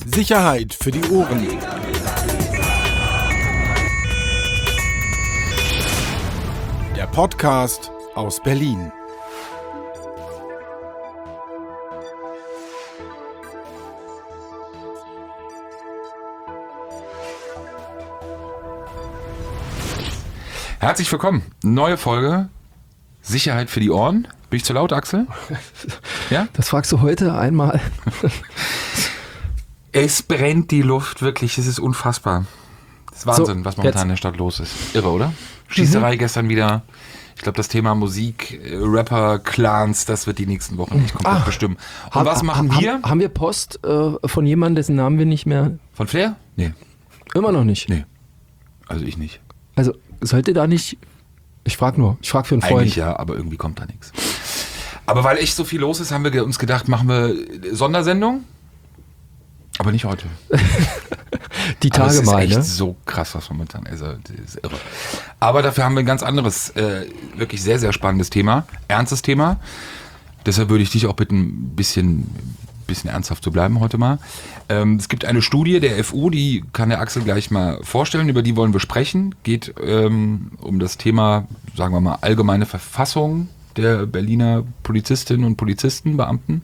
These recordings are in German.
Sicherheit für die Ohren. Der Podcast aus Berlin. Herzlich willkommen. Neue Folge. Sicherheit für die Ohren. Bin ich zu laut, Axel? Ja? Das fragst du heute einmal. Es brennt die Luft, wirklich. Es ist unfassbar. Das ist Wahnsinn, So, was momentan jetzt. in der Stadt los ist. Irre, oder? Schießerei gestern wieder. Ich glaube, das Thema Musik, Rapper, Clans, das wird die nächsten Wochen nicht komplett bestimmen. Und was machen wir? Haben wir Post von jemandem, dessen Namen wir nicht mehr... Von Flair? Nee. Immer noch nicht? Nee. Also ich nicht. Also sollte da nicht... Ich frage für einen Freund. Eigentlich ja, aber irgendwie kommt da nichts. Aber weil echt so viel los ist, haben wir uns gedacht, machen wir Sondersendung. Aber nicht heute. Die Tage aber mal, es ist echt ne? so krass, was momentan ist. Also, das ist irre. Aber dafür haben wir ein ganz anderes, wirklich sehr, sehr spannendes Thema. Ernstes Thema. Deshalb würde ich dich auch bitten, ein bisschen ernsthaft zu bleiben heute mal. Es gibt eine Studie der FU, die kann der Axel gleich mal vorstellen, über die wollen wir sprechen. Geht um das Thema, sagen wir mal, allgemeine Verfassung der Berliner Polizistinnen und Polizisten, Beamten,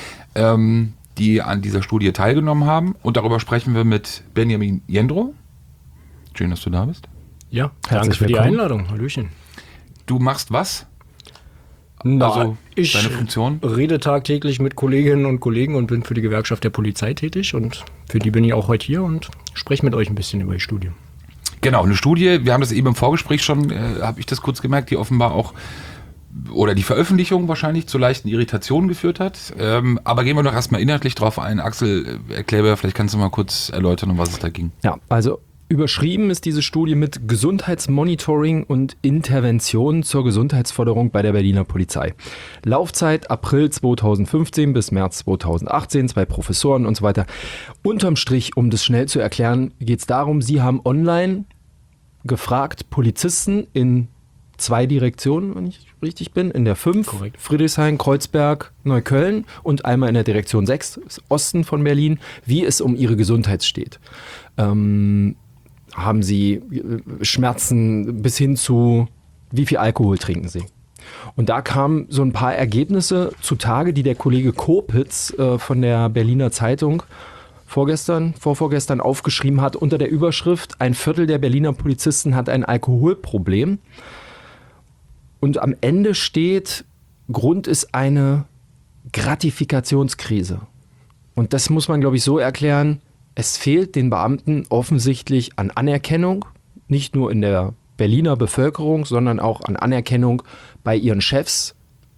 die an dieser Studie teilgenommen haben. Und darüber sprechen wir mit Benjamin Jendrow. Schön, dass du da bist. Ja, Herzlich danke für die willkommen. Einladung. Hallöchen. Du machst was? Na, Also ich deine Funktion? rede tagtäglich mit Kolleginnen und Kollegen und bin für die Gewerkschaft der Polizei tätig. Und für die bin ich auch heute hier und spreche mit euch ein bisschen über die Studie. Genau, eine Studie, wir haben das eben im Vorgespräch schon, habe ich das kurz gemerkt, die offenbar auch, oder die Veröffentlichung wahrscheinlich zu leichten Irritationen geführt hat. Aber gehen wir doch erstmal inhaltlich drauf ein. Axel, erklär mir, vielleicht kannst du mal kurz erläutern, um was es da ging. Ja, also überschrieben ist diese Studie mit Gesundheitsmonitoring und Intervention zur Gesundheitsförderung bei der Berliner Polizei. Laufzeit April 2015 bis März 2018, 2 Professoren und so weiter. Unterm Strich, um das schnell zu erklären, geht es darum, sie haben online gefragt, Polizisten in 2 Direktionen, wenn ich richtig bin, in der 5, Korrekt. Friedrichshain, Kreuzberg, Neukölln und einmal in der Direktion 6, Osten von Berlin, wie es um ihre Gesundheit steht. Haben sie Schmerzen bis hin zu, wie viel Alkohol trinken sie? Und da kamen so ein paar Ergebnisse zutage, die der Kollege Kopitz von der Berliner Zeitung vorvorgestern aufgeschrieben hat unter der Überschrift: Ein Viertel der Berliner Polizisten hat ein Alkoholproblem. Und am Ende steht, Grund ist eine Gratifikationskrise. Und das muss man, glaube ich, so erklären: Es fehlt den Beamten offensichtlich an Anerkennung, nicht nur in der Berliner Bevölkerung, sondern auch an Anerkennung bei ihren Chefs.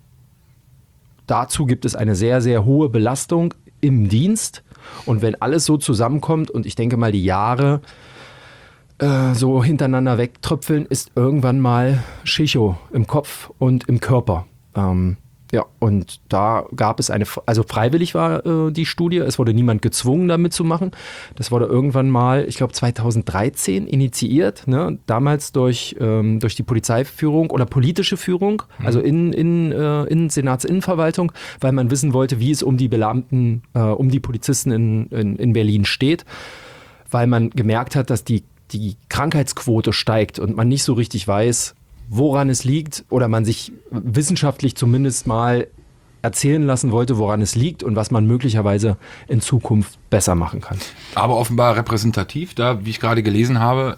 Dazu gibt es eine sehr, sehr hohe Belastung im Dienst. Und wenn alles so zusammenkommt und ich denke mal die Jahre so hintereinander wegtröpfeln, ist irgendwann mal Schicho im Kopf und im Körper. Ja, und da gab es also freiwillig war die Studie, es wurde niemand gezwungen, da mitzumachen. Das wurde irgendwann mal, ich glaube 2013 initiiert, ne? Damals durch die Polizeiführung oder politische Führung, also in Senatsinnenverwaltung, weil man wissen wollte, wie es um die Beamten, um die Polizisten in Berlin steht, weil man gemerkt hat, dass die Krankheitsquote steigt und man nicht so richtig weiß, woran es liegt, oder man sich wissenschaftlich zumindest mal erzählen lassen wollte, woran es liegt und was man möglicherweise in Zukunft besser machen kann. Aber offenbar repräsentativ, da, wie ich gerade gelesen habe,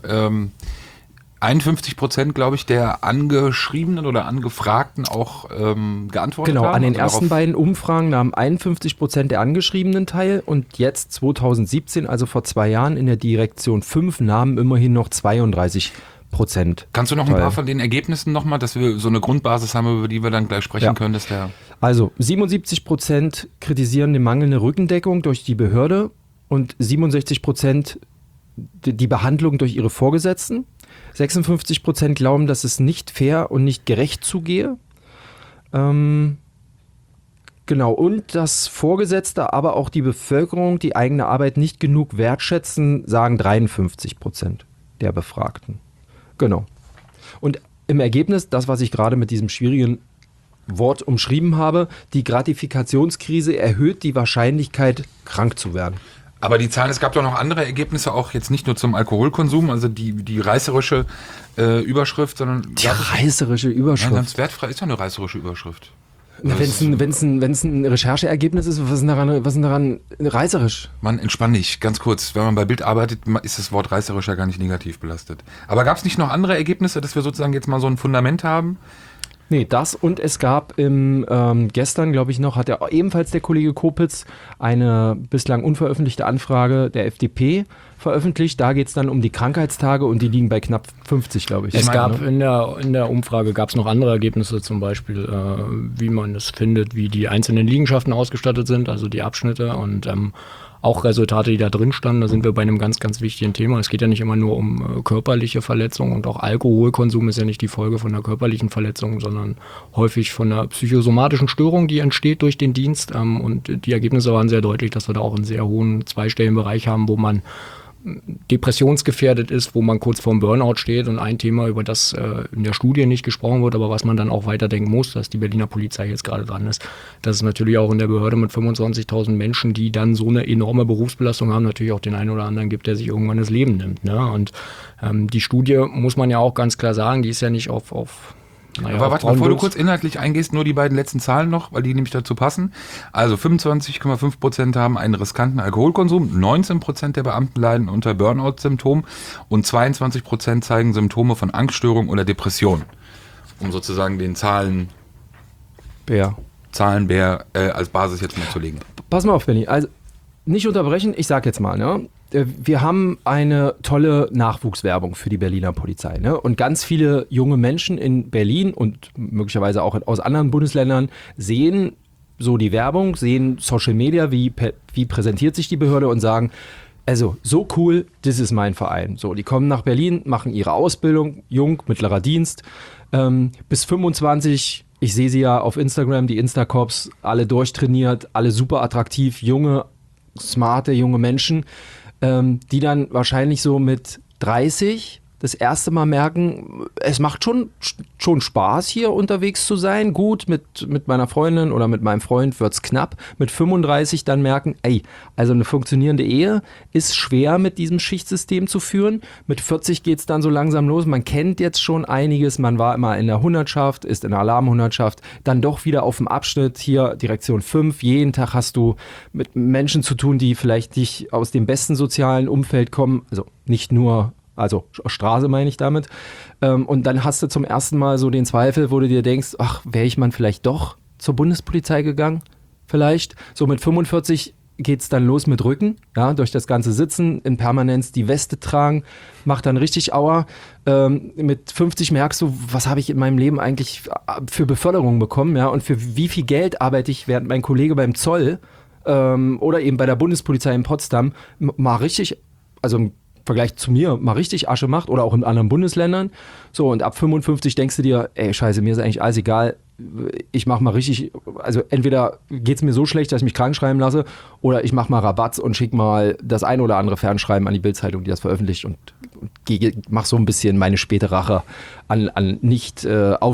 51%, glaube ich, der Angeschriebenen oder Angefragten auch geantwortet haben. Genau, an den Also ersten darauf- beiden Umfragen nahmen 51% der Angeschriebenen teil und jetzt 2017, also vor 2 Jahren, in der Direktion 5 nahmen immerhin noch 32%. Kannst du noch ein teil. paar von den Ergebnissen nochmal, dass wir so eine Grundbasis haben, über die wir dann gleich sprechen Ja. können, dass der... Also 77% kritisieren die mangelnde Rückendeckung durch die Behörde und 67% die Behandlung durch ihre Vorgesetzten. 56% glauben, dass es nicht fair und nicht gerecht zugehe. Genau, und dass Vorgesetzte, aber auch die Bevölkerung die eigene Arbeit nicht genug wertschätzen, sagen 53% der Befragten. Genau. Und im Ergebnis, das, was ich gerade mit diesem schwierigen Wort umschrieben habe, die Gratifikationskrise erhöht die Wahrscheinlichkeit, krank zu werden. Aber die Zahlen, es gab doch noch andere Ergebnisse, auch jetzt nicht nur zum Alkoholkonsum, also die reißerische Überschrift, sondern... Die reißerische Überschrift. Ja, ganz wertfrei ist doch eine reißerische Überschrift. Wenn es ein Rechercheergebnis ist, was ist denn daran reißerisch? Mann, entspann dich, ganz kurz. Wenn man bei Bild arbeitet, ist das Wort reißerisch ja gar nicht negativ belastet. Aber gab es nicht noch andere Ergebnisse, dass wir sozusagen jetzt mal so ein Fundament haben? Nee, das und es gab gestern, glaube ich noch, hat ja ebenfalls der Kollege Kopitz eine bislang unveröffentlichte Anfrage der FDP veröffentlicht. Da geht es dann um die Krankheitstage und die liegen bei knapp 50, glaube ich. Es gab in der Umfrage gab es noch andere Ergebnisse, zum Beispiel, wie man es findet, wie die einzelnen Liegenschaften ausgestattet sind, also die Abschnitte und auch Resultate, die da drin standen. Da sind wir bei einem ganz, ganz wichtigen Thema. Es geht ja nicht immer nur um körperliche Verletzungen und auch Alkoholkonsum ist ja nicht die Folge von einer körperlichen Verletzung, sondern häufig von einer psychosomatischen Störung, die entsteht durch den Dienst. Und die Ergebnisse waren sehr deutlich, dass wir da auch einen sehr hohen zweistelligen Bereich haben, wo man depressionsgefährdet ist, wo man kurz vorm Burnout steht und ein Thema, über das in der Studie nicht gesprochen wird, aber was man dann auch weiterdenken muss, dass die Berliner Polizei jetzt gerade dran ist, dass es natürlich auch in der Behörde mit 25.000 Menschen, die dann so eine enorme Berufsbelastung haben, natürlich auch den einen oder anderen gibt, der sich irgendwann das Leben nimmt. Ne? Und die Studie, muss man ja auch ganz klar sagen, die ist ja nicht auf aber warte, bevor du kurz inhaltlich eingehst, nur die beiden letzten Zahlen noch, weil die nämlich dazu passen. Also 25,5% haben einen riskanten Alkoholkonsum, 19% der Beamten leiden unter Burnout-Symptomen und 22% zeigen Symptome von Angststörung oder Depression. Um sozusagen den Zahlenbär als Basis jetzt mal zu legen. Pass mal auf, Benni. Also nicht unterbrechen, ich sag jetzt mal, ne? Wir haben eine tolle Nachwuchswerbung für die Berliner Polizei. Ne? Und ganz viele junge Menschen in Berlin und möglicherweise auch aus anderen Bundesländern sehen so die Werbung, sehen Social Media, wie präsentiert sich die Behörde und sagen, also so cool, das ist mein Verein. So, die kommen nach Berlin, machen ihre Ausbildung, jung, mittlerer Dienst, bis 25. Ich sehe sie ja auf Instagram, die Instacops, alle durchtrainiert, alle super attraktiv, junge, smarte, junge Menschen, die dann wahrscheinlich so mit 30 das erste Mal merken, es macht schon Spaß, hier unterwegs zu sein. Gut, mit meiner Freundin oder mit meinem Freund wird's knapp. Mit 35 dann merken, also eine funktionierende Ehe ist schwer mit diesem Schichtsystem zu führen. Mit 40 geht's dann so langsam los. Man kennt jetzt schon einiges. Man war immer in der Hundertschaft, ist in der Alarmhundertschaft, dann doch wieder auf dem Abschnitt hier Direktion 5. Jeden Tag hast du mit Menschen zu tun, die vielleicht nicht aus dem besten sozialen Umfeld kommen. Also nicht nur Straße meine ich damit. Und dann hast du zum ersten Mal so den Zweifel, wo du dir denkst, ach, wäre ich mal vielleicht doch zur Bundespolizei gegangen? Vielleicht. So mit 45 geht's dann los mit Rücken, ja, durch das ganze Sitzen, in Permanenz die Weste tragen, macht dann richtig Aua. Mit 50 merkst du, was habe ich in meinem Leben eigentlich für Beförderung bekommen, ja, und für wie viel Geld arbeite ich, während mein Kollege beim Zoll oder eben bei der Bundespolizei in Potsdam mal richtig, also im Vergleich zu mir, mal richtig Asche macht oder auch in anderen Bundesländern. So, und ab 55 denkst du dir, scheiße, mir ist eigentlich alles egal, ich mach mal richtig, also entweder geht's mir so schlecht, dass ich mich krank schreiben lasse, oder ich mach mal Rabatz und schick mal das ein oder andere Fernschreiben an die Bild-Zeitung, die das veröffentlicht und mach so ein bisschen meine späte Rache an nicht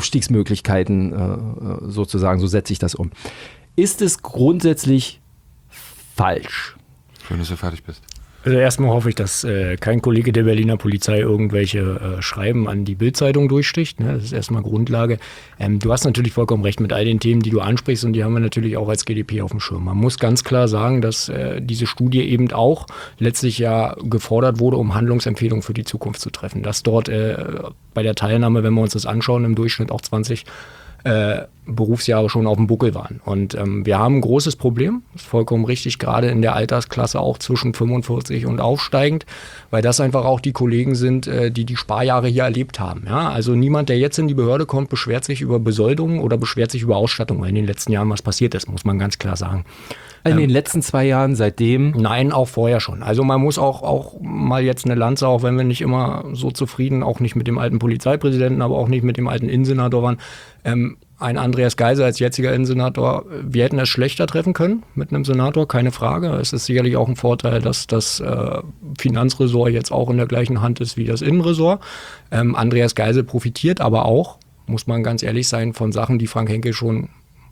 Aufstiegsmöglichkeiten sozusagen, so setze ich das um. Ist es grundsätzlich falsch? Schön, dass du fertig bist. Also erstmal hoffe ich, dass kein Kollege der Berliner Polizei irgendwelche Schreiben an die Bild-Zeitung durchsticht. Ne? Das ist erstmal Grundlage. Du hast natürlich vollkommen recht mit all den Themen, die du ansprichst, und die haben wir natürlich auch als GdP auf dem Schirm. Man muss ganz klar sagen, dass diese Studie eben auch letztlich ja gefordert wurde, um Handlungsempfehlungen für die Zukunft zu treffen. Dass dort bei der Teilnahme, wenn wir uns das anschauen, im Durchschnitt auch 20 Berufsjahre schon auf dem Buckel waren. Und wir haben ein großes Problem, ist vollkommen richtig, gerade in der Altersklasse auch zwischen 45 und aufsteigend, weil das einfach auch die Kollegen sind, die Sparjahre hier erlebt haben. Ja? Also niemand, der jetzt in die Behörde kommt, beschwert sich über Besoldung oder beschwert sich über Ausstattung, weil in den letzten Jahren was passiert ist, muss man ganz klar sagen. In den letzten 2 Jahren seitdem? Nein, auch vorher schon. Also man muss auch mal jetzt eine Lanze, auch wenn wir nicht immer so zufrieden, auch nicht mit dem alten Polizeipräsidenten, aber auch nicht mit dem alten Innensenator waren. Ein Andreas Geisel als jetziger Innensenator, wir hätten es schlechter treffen können mit einem Senator, keine Frage. Es ist sicherlich auch ein Vorteil, dass das Finanzressort jetzt auch in der gleichen Hand ist wie das Innenressort. Andreas Geisel profitiert aber auch, muss man ganz ehrlich sein, von Sachen, die Frank Henkel schon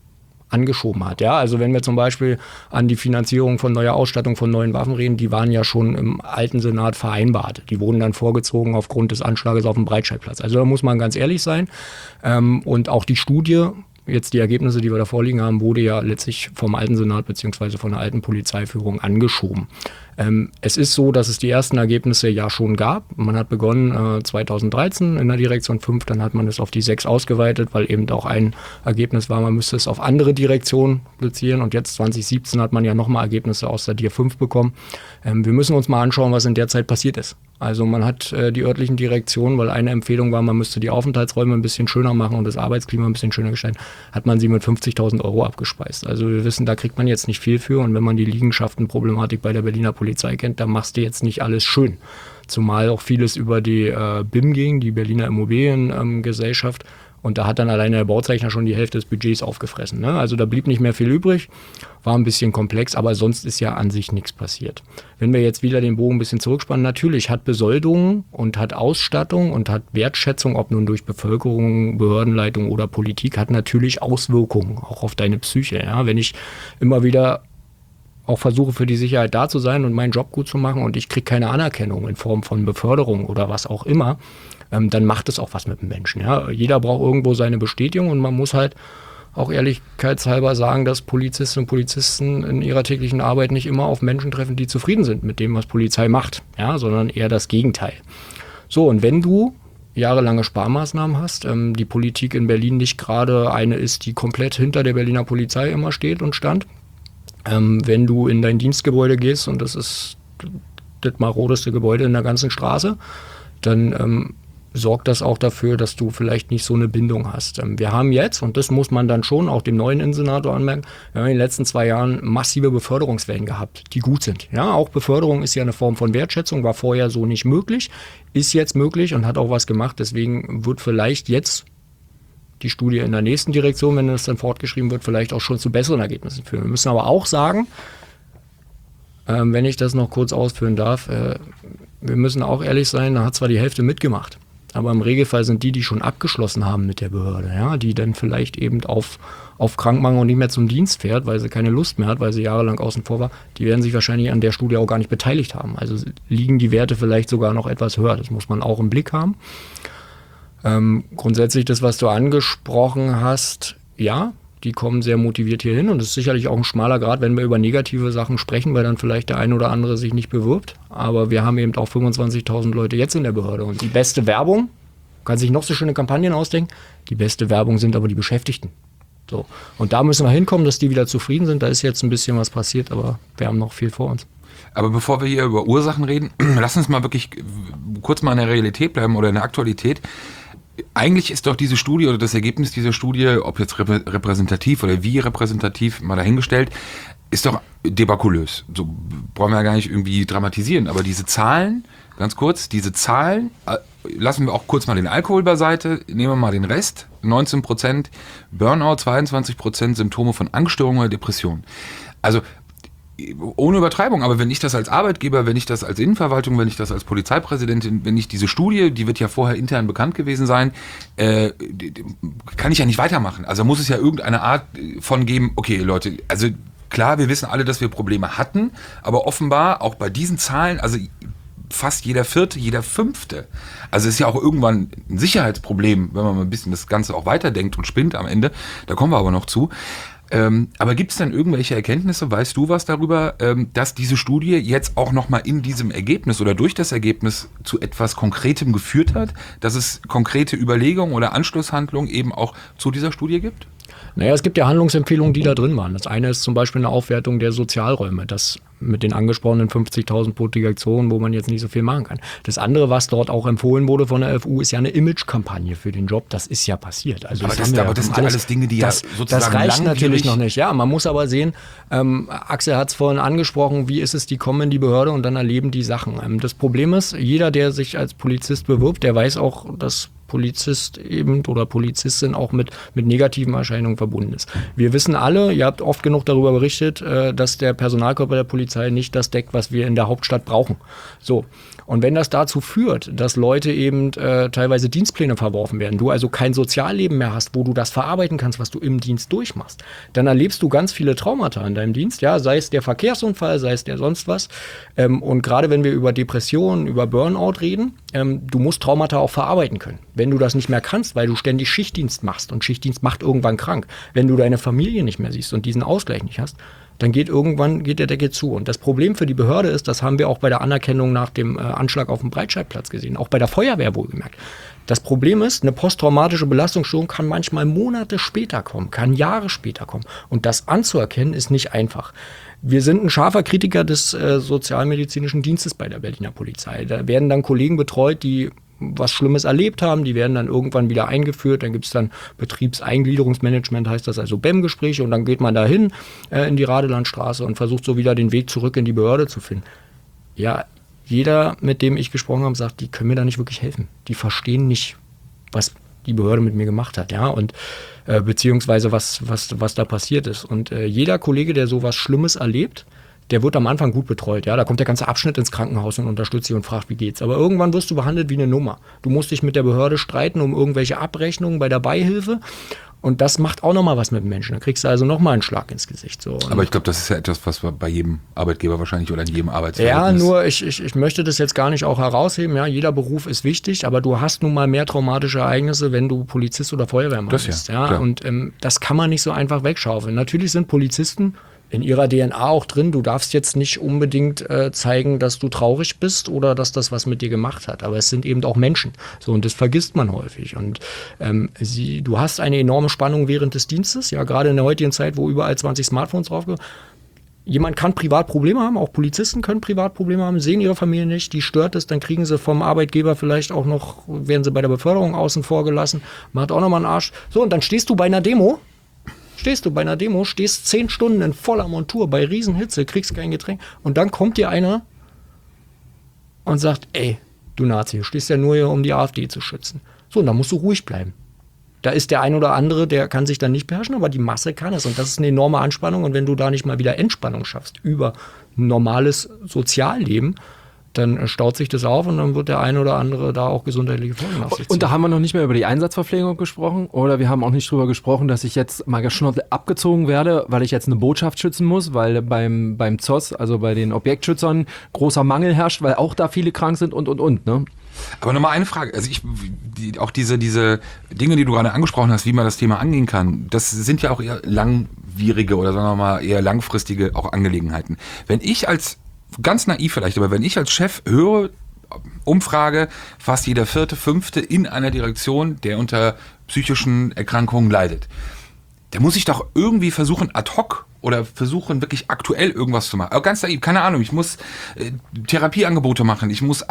angeschoben hat. Ja, also wenn wir zum Beispiel an die Finanzierung von neuer Ausstattung von neuen Waffen reden, die waren ja schon im alten Senat vereinbart. Die wurden dann vorgezogen aufgrund des Anschlages auf dem Breitscheidplatz. Also da muss man ganz ehrlich sein. Und auch die Studie, jetzt die Ergebnisse, die wir da vorliegen haben, wurde ja letztlich vom alten Senat bzw. von der alten Polizeiführung angeschoben. Es ist so, dass es die ersten Ergebnisse ja schon gab. Man hat begonnen 2013 in der Direktion 5, dann hat man es auf die 6 ausgeweitet, weil eben auch ein Ergebnis war, man müsste es auf andere Direktionen platzieren, und jetzt 2017 hat man ja nochmal Ergebnisse aus der DIR 5 bekommen. Wir müssen uns mal anschauen, was in der Zeit passiert ist. Also man hat die örtlichen Direktionen, weil eine Empfehlung war, man müsste die Aufenthaltsräume ein bisschen schöner machen und das Arbeitsklima ein bisschen schöner gestalten, hat man sie mit 50.000 Euro abgespeist. Also wir wissen, da kriegt man jetzt nicht viel für, und wenn man die Liegenschaftenproblematik bei der Berliner Polizei kennt, dann machst du jetzt nicht alles schön. Zumal auch vieles über die BIM ging, die Berliner Immobiliengesellschaft. Und da hat dann alleine der Bauzeichner schon die Hälfte des Budgets aufgefressen. Ne? Also da blieb nicht mehr viel übrig, war ein bisschen komplex, aber sonst ist ja an sich nichts passiert. Wenn wir jetzt wieder den Bogen ein bisschen zurückspannen, natürlich hat Besoldung und hat Ausstattung und hat Wertschätzung, ob nun durch Bevölkerung, Behördenleitung oder Politik, hat natürlich Auswirkungen, auch auf deine Psyche. Ja? Wenn ich immer wieder auch versuche, für die Sicherheit da zu sein und meinen Job gut zu machen und ich kriege keine Anerkennung in Form von Beförderung oder was auch immer, dann macht es auch was mit dem Menschen. Ja? Jeder braucht irgendwo seine Bestätigung, und man muss halt auch ehrlichkeitshalber sagen, dass Polizistinnen und Polizisten in ihrer täglichen Arbeit nicht immer auf Menschen treffen, die zufrieden sind mit dem, was Polizei macht, ja? Sondern eher das Gegenteil. So, und wenn du jahrelange Sparmaßnahmen hast, die Politik in Berlin nicht gerade eine ist, die komplett hinter der Berliner Polizei immer steht und stand, wenn du in dein Dienstgebäude gehst, und das ist das marodeste Gebäude in der ganzen Straße, dann sorgt das auch dafür, dass du vielleicht nicht so eine Bindung hast. Wir haben jetzt, und das muss man dann schon auch dem neuen Innensenator anmerken, wir haben in den letzten 2 Jahren massive Beförderungswellen gehabt, die gut sind. Ja, auch Beförderung ist ja eine Form von Wertschätzung, war vorher so nicht möglich, ist jetzt möglich und hat auch was gemacht. Deswegen wird vielleicht jetzt die Studie in der nächsten Direktion, wenn das dann fortgeschrieben wird, vielleicht auch schon zu besseren Ergebnissen führen. Wir müssen aber auch sagen, wenn ich das noch kurz ausführen darf, wir müssen auch ehrlich sein, da hat zwar die Hälfte mitgemacht, aber im Regelfall sind die schon abgeschlossen haben mit der Behörde, ja, die dann vielleicht eben auf Krankmachen und nicht mehr zum Dienst fährt, weil sie keine Lust mehr hat, weil sie jahrelang außen vor war, die werden sich wahrscheinlich an der Studie auch gar nicht beteiligt haben. Also liegen die Werte vielleicht sogar noch etwas höher. Das muss man auch im Blick haben. Grundsätzlich das, was du angesprochen hast, ja, die kommen sehr motiviert hier hin, und es ist sicherlich auch ein schmaler Grad, wenn wir über negative Sachen sprechen, weil dann vielleicht der ein oder andere sich nicht bewirbt. Aber wir haben eben auch 25.000 Leute jetzt in der Behörde, und die beste Werbung, kann sich noch so schöne Kampagnen ausdenken, die beste Werbung sind aber die Beschäftigten. So. Und da müssen wir hinkommen, dass die wieder zufrieden sind. Da ist jetzt ein bisschen was passiert, aber wir haben noch viel vor uns. Aber bevor wir hier über Ursachen reden, lass uns mal wirklich kurz mal in der Realität bleiben oder in der Aktualität. Eigentlich ist doch diese Studie oder das Ergebnis dieser Studie, ob jetzt repräsentativ oder wie repräsentativ, mal dahingestellt, ist doch debakulös. So brauchen wir ja gar nicht irgendwie dramatisieren. Aber diese Zahlen, ganz kurz, lassen wir auch kurz mal den Alkohol beiseite, nehmen wir mal den Rest, 19% Burnout, 22% Symptome von Angststörungen oder Depressionen. Also ohne Übertreibung, aber wenn ich das als Arbeitgeber, wenn ich das als Innenverwaltung, wenn ich das als Polizeipräsidentin, wenn ich diese Studie, die wird ja vorher intern bekannt gewesen sein, kann ich ja nicht weitermachen. Also muss es ja irgendeine Art von geben, okay Leute, also klar, wir wissen alle, dass wir Probleme hatten, aber offenbar auch bei diesen Zahlen, also fast jeder Vierte, jeder Fünfte. Also es ist ja auch irgendwann ein Sicherheitsproblem, wenn man mal ein bisschen das Ganze auch weiterdenkt und spinnt am Ende, da kommen wir aber noch zu. Aber gibt es denn irgendwelche Erkenntnisse, weißt du was darüber, dass diese Studie jetzt auch nochmal in diesem Ergebnis oder durch das Ergebnis zu etwas Konkretem geführt hat, dass es konkrete Überlegungen oder Anschlusshandlungen eben auch zu dieser Studie gibt? Naja, es gibt ja Handlungsempfehlungen, die da drin waren. Das eine ist zum Beispiel eine Aufwertung der Sozialräume, das mit den angesprochenen 50.000 pro Direktion, wo man jetzt nicht so viel machen kann. Das andere, was dort auch empfohlen wurde von der FU, ist ja eine Imagekampagne für den Job. Das ist ja passiert. Also aber das sind ja alles Dinge, die das, ja sozusagen das reicht natürlich noch nicht. Ja, man muss aber sehen, Axel hat es vorhin angesprochen, wie ist es, die kommen in die Behörde und dann erleben die Sachen. Das Problem ist, jeder, der sich als Polizist bewirbt, der weiß auch, dass Polizist eben oder Polizistin auch mit negativen Erscheinungen verbunden ist. Wir wissen alle, ihr habt oft genug darüber berichtet, dass der Personalkörper der Polizei nicht das deckt, was wir in der Hauptstadt brauchen. So. Und wenn das dazu führt, dass Leute eben teilweise Dienstpläne verworfen werden, du also kein Sozialleben mehr hast, wo du das verarbeiten kannst, was du im Dienst durchmachst, dann erlebst du ganz viele Traumata in deinem Dienst, ja, sei es der Verkehrsunfall, sei es der sonst was. Und gerade wenn wir über Depressionen, über Burnout reden, du musst Traumata auch verarbeiten können. Wenn du das nicht mehr kannst, weil du ständig Schichtdienst machst und Schichtdienst macht irgendwann krank, wenn du deine Familie nicht mehr siehst und diesen Ausgleich nicht hast, dann geht der Deckel zu. Und das Problem für die Behörde ist, das haben wir auch bei der Anerkennung nach dem Anschlag auf dem Breitscheidplatz gesehen, auch bei der Feuerwehr wohlgemerkt. Das Problem ist, eine posttraumatische Belastungsstörung kann manchmal Monate später kommen, kann Jahre später kommen. Und das anzuerkennen ist nicht einfach. Wir sind ein scharfer Kritiker des sozialmedizinischen Dienstes bei der Berliner Polizei. Da werden dann Kollegen betreut, die was Schlimmes erlebt haben, die werden dann irgendwann wieder eingeführt, dann gibt es dann Betriebseingliederungsmanagement, heißt das, also BEM-Gespräche, und dann geht man dahin in die Radelandstraße und versucht so wieder den Weg zurück in die Behörde zu finden. Ja, jeder, mit dem ich gesprochen habe, sagt, die können mir da nicht wirklich helfen. Die verstehen nicht, was die Behörde mit mir gemacht hat, ja, und beziehungsweise was da passiert ist. Und jeder Kollege, der sowas Schlimmes erlebt, der wird am Anfang gut betreut, ja, da kommt der ganze Abschnitt ins Krankenhaus und unterstützt dich und fragt, wie geht's. Aber irgendwann wirst du behandelt wie eine Nummer. Du musst dich mit der Behörde streiten um irgendwelche Abrechnungen bei der Beihilfe. Und das macht auch nochmal was mit dem Menschen. Da kriegst du also nochmal einen Schlag ins Gesicht. So. Aber ich glaube, das ist ja etwas, was bei jedem Arbeitgeber wahrscheinlich oder in jedem Arbeitsverhältnis... Ja, nur ich möchte das jetzt gar nicht auch herausheben. Ja, jeder Beruf ist wichtig, aber du hast nun mal mehr traumatische Ereignisse, wenn du Polizist oder Feuerwehrmann bist. Ja, und das kann man nicht so einfach wegschaufeln. Natürlich sind Polizisten in ihrer DNA auch drin. Du darfst jetzt nicht unbedingt zeigen, dass du traurig bist oder dass das was mit dir gemacht hat. Aber es sind eben auch Menschen. So, und das vergisst man häufig. Und du hast eine enorme Spannung während des Dienstes. Ja, gerade in der heutigen Zeit, wo überall 20 Smartphones draufgehen. Jemand kann privat Probleme haben, auch Polizisten können privat Probleme haben, sehen ihre Familie nicht, die stört es, dann kriegen sie vom Arbeitgeber vielleicht auch noch, werden sie bei der Beförderung außen vor gelassen, man hat auch nochmal einen Arsch. So, und dann stehst du bei einer Demo, stehst 10 Stunden in voller Montur bei Riesenhitze, kriegst kein Getränk und dann kommt dir einer und sagt, ey, du Nazi, du stehst ja nur hier, um die AfD zu schützen. So, und dann musst du ruhig bleiben. Da ist der ein oder andere, der kann sich dann nicht beherrschen, aber die Masse kann es. Und das ist eine enorme Anspannung. Und wenn du da nicht mal wieder Entspannung schaffst über normales Sozialleben, dann staut sich das auf und dann wird der eine oder andere da auch gesundheitliche Folgen auf sich ziehen. Und da haben wir noch nicht mehr über die Einsatzverpflegung gesprochen oder wir haben auch nicht drüber gesprochen, dass ich jetzt mal geschnottelt abgezogen werde, weil ich jetzt eine Botschaft schützen muss, weil beim ZOS, also bei den Objektschützern, großer Mangel herrscht, weil auch da viele krank sind und, ne? Aber nochmal eine Frage, also auch diese Dinge, die du gerade angesprochen hast, wie man das Thema angehen kann, das sind ja auch eher langwierige oder sagen wir mal eher langfristige auch Angelegenheiten. Wenn ich als, ganz naiv vielleicht, aber wenn ich als Chef höre, Umfrage, fast jeder 4., 5. in einer Direktion, der unter psychischen Erkrankungen leidet, da muss ich doch irgendwie versuchen, ad hoc oder versuchen, wirklich aktuell irgendwas zu machen. Aber ganz naiv, keine Ahnung, ich muss Therapieangebote machen, ich muss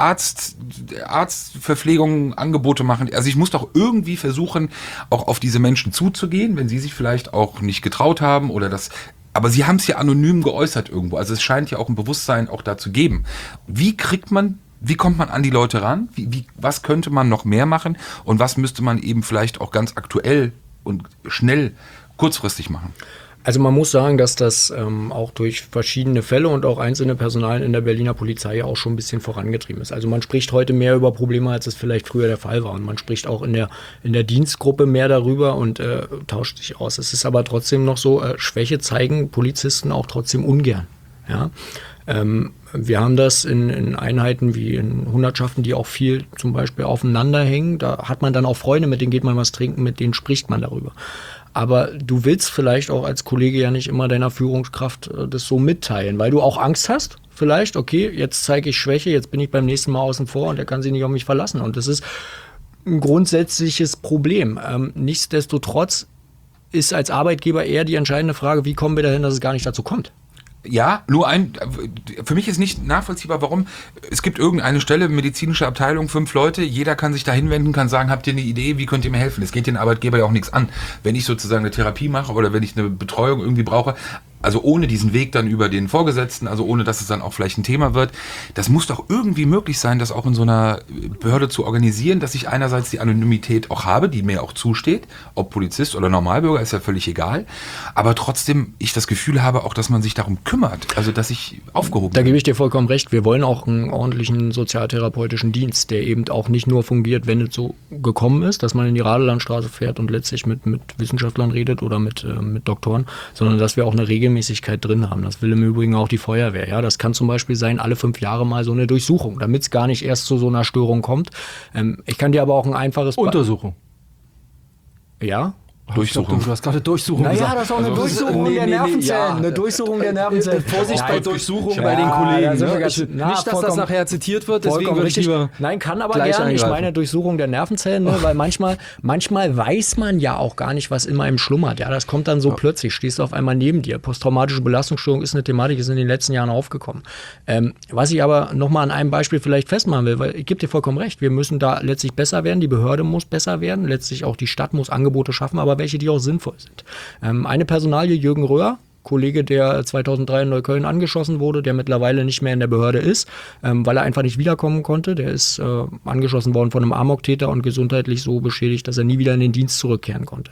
Arztverpflegung Angebote machen. Also ich muss doch irgendwie versuchen, auch auf diese Menschen zuzugehen, wenn sie sich vielleicht auch nicht getraut haben oder das. Aber sie haben es ja anonym geäußert irgendwo. Also es scheint ja auch ein Bewusstsein auch da zu geben. Wie kommt man an die Leute ran? Was könnte man noch mehr machen? Und was müsste man eben vielleicht auch ganz aktuell und schnell, kurzfristig machen? Also man muss sagen, dass das auch durch verschiedene Fälle und auch einzelne Personalien in der Berliner Polizei ja auch schon ein bisschen vorangetrieben ist. Also man spricht heute mehr über Probleme, als es vielleicht früher der Fall war. Und man spricht auch in der Dienstgruppe mehr darüber und tauscht sich aus. Es ist aber trotzdem noch so, Schwäche zeigen Polizisten auch trotzdem ungern. Ja? Wir haben das in Einheiten wie in Hundertschaften, die auch viel zum Beispiel aufeinander hängen. Da hat man dann auch Freunde, mit denen geht man was trinken, mit denen spricht man darüber. Aber du willst vielleicht auch als Kollege ja nicht immer deiner Führungskraft das so mitteilen, weil du auch Angst hast. Vielleicht, okay, jetzt zeige ich Schwäche, jetzt bin ich beim nächsten Mal außen vor und er kann sich nicht auf mich verlassen. Und das ist ein grundsätzliches Problem. Nichtsdestotrotz ist als Arbeitgeber eher die entscheidende Frage, wie kommen wir dahin, dass es gar nicht dazu kommt. Ja, für mich ist nicht nachvollziehbar, warum, es gibt irgendeine Stelle, medizinische Abteilung, 5 Leute, jeder kann sich da hinwenden, kann sagen, habt ihr eine Idee, wie könnt ihr mir helfen? Es geht den Arbeitgeber ja auch nichts an. Wenn ich sozusagen eine Therapie mache oder wenn ich eine Betreuung irgendwie brauche, Also ohne diesen Weg dann über den Vorgesetzten, also ohne, dass es dann auch vielleicht ein Thema wird. Das muss doch irgendwie möglich sein, das auch in so einer Behörde zu organisieren, dass ich einerseits die Anonymität auch habe, die mir auch zusteht, ob Polizist oder Normalbürger, ist ja völlig egal, aber trotzdem ich das Gefühl habe auch, dass man sich darum kümmert, also dass ich aufgehoben Da bin. gebe ich dir vollkommen recht. Wir wollen auch einen ordentlichen sozialtherapeutischen Dienst, der eben auch nicht nur fungiert, wenn es so gekommen ist, dass man in die Radelandstraße fährt und letztlich mit Wissenschaftlern redet oder mit Doktoren, sondern dass wir auch eine Regelmäßigkeit drin haben. Das will im Übrigen auch die Feuerwehr. Ja, das kann zum Beispiel sein, alle 5 Jahre mal so eine Durchsuchung, damit es gar nicht erst zu so einer Störung kommt. Ich kann dir aber auch ein einfaches Untersuchung. Ja? Durchsuchung. Du hast gerade Durchsuchung Naja, gesagt. das ist auch eine Durchsuchung der Nervenzellen. ja. Eine Durchsuchung der Nervenzellen. Vorsicht bei Nein. Durchsuchung Ja, bei den da Kollegen. sind wir Ne? ganz- Nicht, dass das vollkommen- nachher zitiert wird, deswegen Vollkommen würde ich richtig. lieber Nein, kann aber gleich gerne. Ich eingreifen. meine Durchsuchung der Nervenzellen, ne? Weil manchmal weiß man ja auch gar nicht, was in einem schlummert. Ja, das kommt dann so plötzlich, stehst du auf einmal neben dir. Posttraumatische Belastungsstörung ist eine Thematik, ist in den letzten Jahren aufgekommen. Was ich aber nochmal an einem Beispiel vielleicht festmachen will, weil ich gebe dir vollkommen recht, wir müssen da letztlich besser werden, die Behörde muss besser werden, letztlich auch die Stadt muss Angebote schaffen, aber welche, die auch sinnvoll sind. Eine Personalie, Jürgen Röhr, Kollege, der 2003 in Neukölln angeschossen wurde, der mittlerweile nicht mehr in der Behörde ist, weil er einfach nicht wiederkommen konnte. Der ist angeschossen worden von einem Amoktäter und gesundheitlich so beschädigt, dass er nie wieder in den Dienst zurückkehren konnte.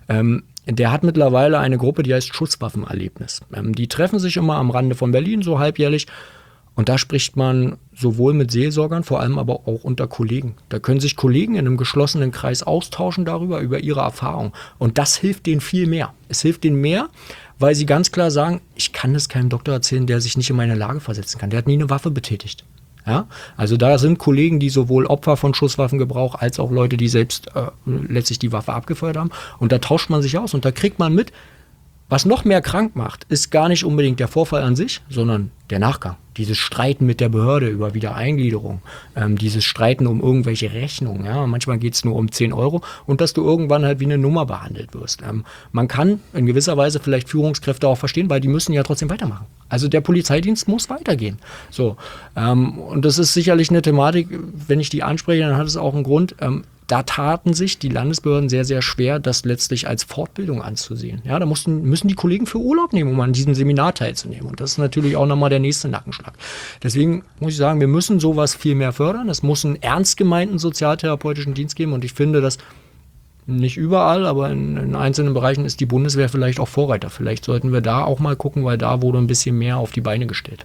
Der hat mittlerweile eine Gruppe, die heißt Schusswaffenerlebnis. Die treffen sich immer am Rande von Berlin, so halbjährlich. Und da spricht man sowohl mit Seelsorgern, vor allem aber auch unter Kollegen. Da können sich Kollegen in einem geschlossenen Kreis austauschen über ihre Erfahrung. Und das hilft denen viel mehr. Es hilft denen mehr, weil sie ganz klar sagen, ich kann das keinem Doktor erzählen, der sich nicht in meine Lage versetzen kann. Der hat nie eine Waffe betätigt. Ja? Also da sind Kollegen, die sowohl Opfer von Schusswaffengebrauch als auch Leute, die selbst letztlich die Waffe abgefeuert haben. Und da tauscht man sich aus und da kriegt man mit, was noch mehr krank macht, ist gar nicht unbedingt der Vorfall an sich, sondern der Nachgang. Dieses Streiten mit der Behörde über Wiedereingliederung, dieses Streiten um irgendwelche Rechnungen. Ja? Manchmal geht es nur um 10 Euro und dass du irgendwann halt wie eine Nummer behandelt wirst. Man kann in gewisser Weise vielleicht Führungskräfte auch verstehen, weil die müssen ja trotzdem weitermachen. Also der Polizeidienst muss weitergehen. So, und das ist sicherlich eine Thematik, wenn ich die anspreche, dann hat es auch einen Grund. Da taten sich die Landesbehörden sehr, sehr schwer, das letztlich als Fortbildung anzusehen. Ja, da müssen die Kollegen für Urlaub nehmen, um an diesem Seminar teilzunehmen. Und das ist natürlich auch nochmal der nächste Nackenschlag. Deswegen muss ich sagen, wir müssen sowas viel mehr fördern. Es muss einen ernst gemeinten sozialtherapeutischen Dienst geben. Und ich finde, dass nicht überall, aber in einzelnen Bereichen ist die Bundeswehr vielleicht auch Vorreiter. Vielleicht sollten wir da auch mal gucken, weil da wurde ein bisschen mehr auf die Beine gestellt.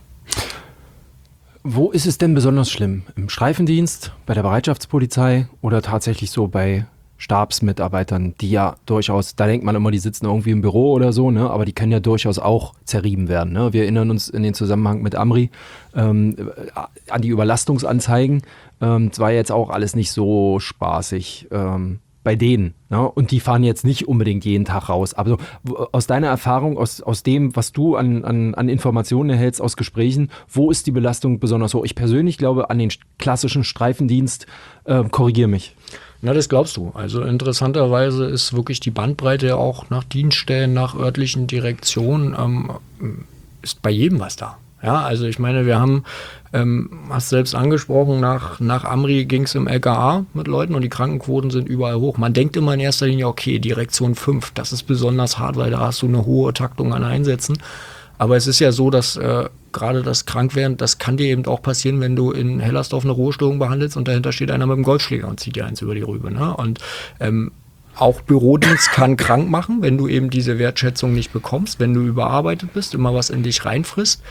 Wo ist es denn besonders schlimm? Im Streifendienst, bei der Bereitschaftspolizei oder tatsächlich so bei Stabsmitarbeitern, die ja durchaus, da denkt man immer, die sitzen irgendwie im Büro oder so, ne? Aber die können ja durchaus auch zerrieben werden. Ne? Wir erinnern uns in den Zusammenhang mit Amri an die Überlastungsanzeigen. Es war jetzt auch alles nicht so spaßig bei denen. Ne? Und die fahren jetzt nicht unbedingt jeden Tag raus. Aber so, aus deiner Erfahrung, aus dem, was du an Informationen erhältst, aus Gesprächen, wo ist die Belastung besonders hoch? Ich persönlich glaube an den klassischen Streifendienst, korrigiere mich. Na, das glaubst du. Also interessanterweise ist wirklich die Bandbreite auch nach Dienststellen, nach örtlichen Direktionen, ist bei jedem was da. Ja, also ich meine, wir haben, hast selbst angesprochen, nach Amri ging es im LKA mit Leuten und die Krankenquoten sind überall hoch. Man denkt immer in erster Linie, okay, Direktion 5, das ist besonders hart, weil da hast du eine hohe Taktung an Einsätzen. Aber es ist ja so, dass gerade das Krankwerden, das kann dir eben auch passieren, wenn du in Hellersdorf eine Ruhestörung behandelst und dahinter steht einer mit dem Golfschläger und zieht dir eins über die Rübe. Ne? Und auch Bürodienst kann krank machen, wenn du eben diese Wertschätzung nicht bekommst, wenn du überarbeitet bist, immer was in dich reinfrisst.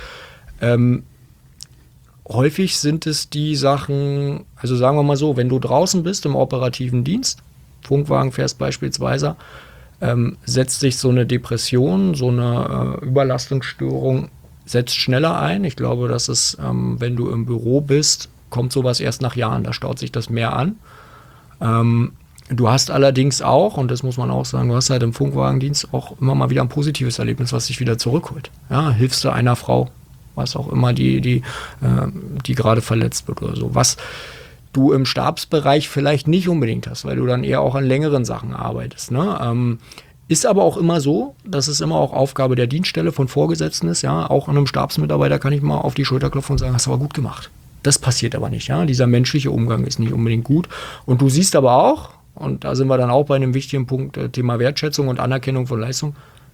Häufig sind es die Sachen, also sagen wir mal so, wenn du draußen bist im operativen Dienst, Funkwagen fährst beispielsweise, setzt sich so eine Depression, so eine Überlastungsstörung, setzt schneller ein. Ich glaube, dass es, wenn du im Büro bist, kommt sowas erst nach Jahren, da staut sich das mehr an. Du hast allerdings auch, und das muss man auch sagen, du hast halt im Funkwagendienst auch immer mal wieder ein positives Erlebnis, was dich wieder zurückholt. Ja, hilfst du einer Frau, was auch immer, die gerade verletzt wird oder so. Was du im Stabsbereich vielleicht nicht unbedingt hast, weil du dann eher auch an längeren Sachen arbeitest. Ne? Ist aber auch immer so, dass es immer auch Aufgabe der Dienststelle von Vorgesetzten ist. Ja? Auch an einem Stabsmitarbeiter kann ich mal auf die Schulter klopfen und sagen, hast du aber gut gemacht. Das passiert aber nicht. Ja? Dieser menschliche Umgang ist nicht unbedingt gut. Und du siehst aber auch, und da sind wir dann auch bei einem wichtigen Punkt, Thema Wertschätzung und Anerkennung von Leistung,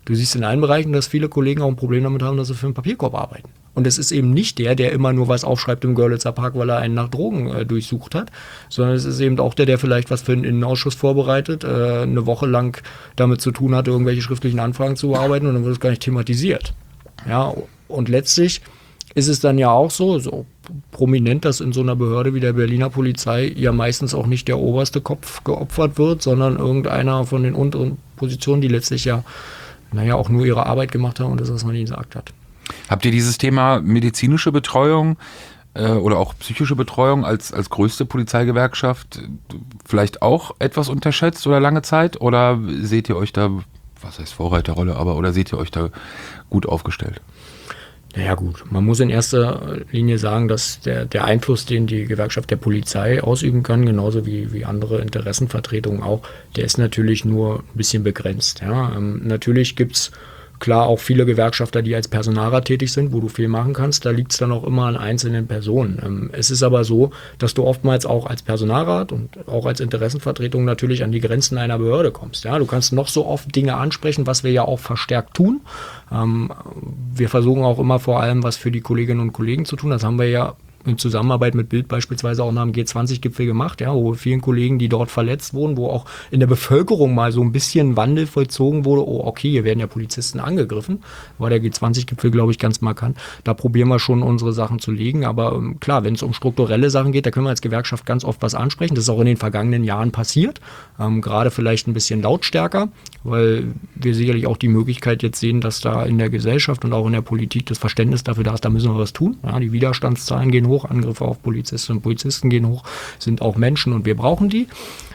Du siehst in allen Bereichen, dass viele Kollegen auch ein Problem damit haben, dass sie für einen Papierkorb arbeiten. Und es ist eben nicht der immer nur was aufschreibt im Görlitzer Park, weil er einen nach Drogen durchsucht hat, sondern es ist eben auch der vielleicht was für einen Innenausschuss vorbereitet, eine Woche lang damit zu tun hatte, irgendwelche schriftlichen Anfragen zu bearbeiten und dann wird es gar nicht thematisiert. Ja, und letztlich ist es dann ja auch so prominent, dass in so einer Behörde wie der Berliner Polizei ja meistens auch nicht der oberste Kopf geopfert wird, sondern irgendeiner von den unteren Positionen, die letztlich ja auch nur ihre Arbeit gemacht haben und das, was man ihnen gesagt hat. Habt ihr dieses Thema medizinische Betreuung oder auch psychische Betreuung als größte Polizeigewerkschaft vielleicht auch etwas unterschätzt oder lange Zeit? Oder seht ihr euch da, was heißt Vorreiterrolle, oder seht ihr euch da gut aufgestellt? Naja gut, man muss in erster Linie sagen, dass der Einfluss, den die Gewerkschaft der Polizei ausüben kann, genauso wie andere Interessenvertretungen auch, der ist natürlich nur ein bisschen begrenzt. Ja. Natürlich gibt es klar auch viele Gewerkschafter, die als Personalrat tätig sind, wo du viel machen kannst. Da liegt es dann auch immer an einzelnen Personen. Es ist aber so, dass du oftmals auch als Personalrat und auch als Interessenvertretung natürlich an die Grenzen einer Behörde kommst. Ja, du kannst noch so oft Dinge ansprechen, was wir ja auch verstärkt tun. Wir versuchen auch immer vor allem was für die Kolleginnen und Kollegen zu tun. Das haben wir ja in Zusammenarbeit mit Bild beispielsweise auch nach dem G20-Gipfel gemacht, ja, wo vielen Kollegen, die dort verletzt wurden, wo auch in der Bevölkerung mal so ein bisschen Wandel vollzogen wurde, oh okay, hier werden ja Polizisten angegriffen, war der G20-Gipfel, glaube ich, ganz markant. Da probieren wir schon unsere Sachen zu legen, aber klar, wenn es um strukturelle Sachen geht, da können wir als Gewerkschaft ganz oft was ansprechen. Das ist auch in den vergangenen Jahren passiert, gerade vielleicht ein bisschen lautstärker, weil wir sicherlich auch die Möglichkeit jetzt sehen, dass da in der Gesellschaft und auch in der Politik das Verständnis dafür da ist, da müssen wir was tun. Ja, die Widerstandszahlen gehen hoch, Angriffe auf Polizistinnen und Polizisten gehen hoch, sind auch Menschen und wir brauchen die.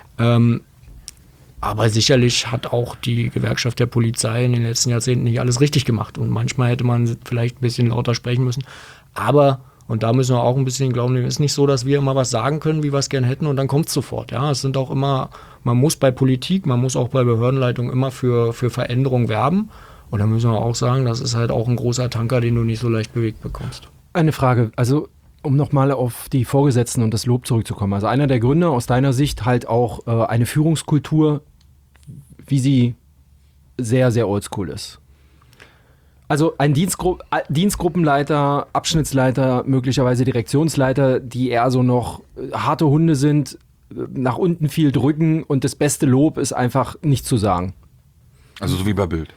Aber sicherlich hat auch die Gewerkschaft der Polizei in den letzten Jahrzehnten nicht alles richtig gemacht und manchmal hätte man vielleicht ein bisschen lauter sprechen müssen. Aber, und da müssen wir auch ein bisschen glauben, es ist nicht so, dass wir immer was sagen können, wie wir es gerne hätten und dann kommt es sofort. Ja, es sind auch immer, man muss bei Politik, man muss auch bei Behördenleitung immer für Veränderung werben. Und da müssen wir auch sagen, das ist halt auch ein großer Tanker, den du nicht so leicht bewegt bekommst. Eine Frage, also um nochmal auf die Vorgesetzten und das Lob zurückzukommen. Also einer der Gründe aus deiner Sicht halt auch eine Führungskultur, wie sie sehr, sehr oldschool ist. Also ein Dienstgruppenleiter, Abschnittsleiter, möglicherweise Direktionsleiter, die eher so noch harte Hunde sind, nach unten viel drücken und das beste Lob ist einfach nicht zu sagen. Also so wie bei Bild.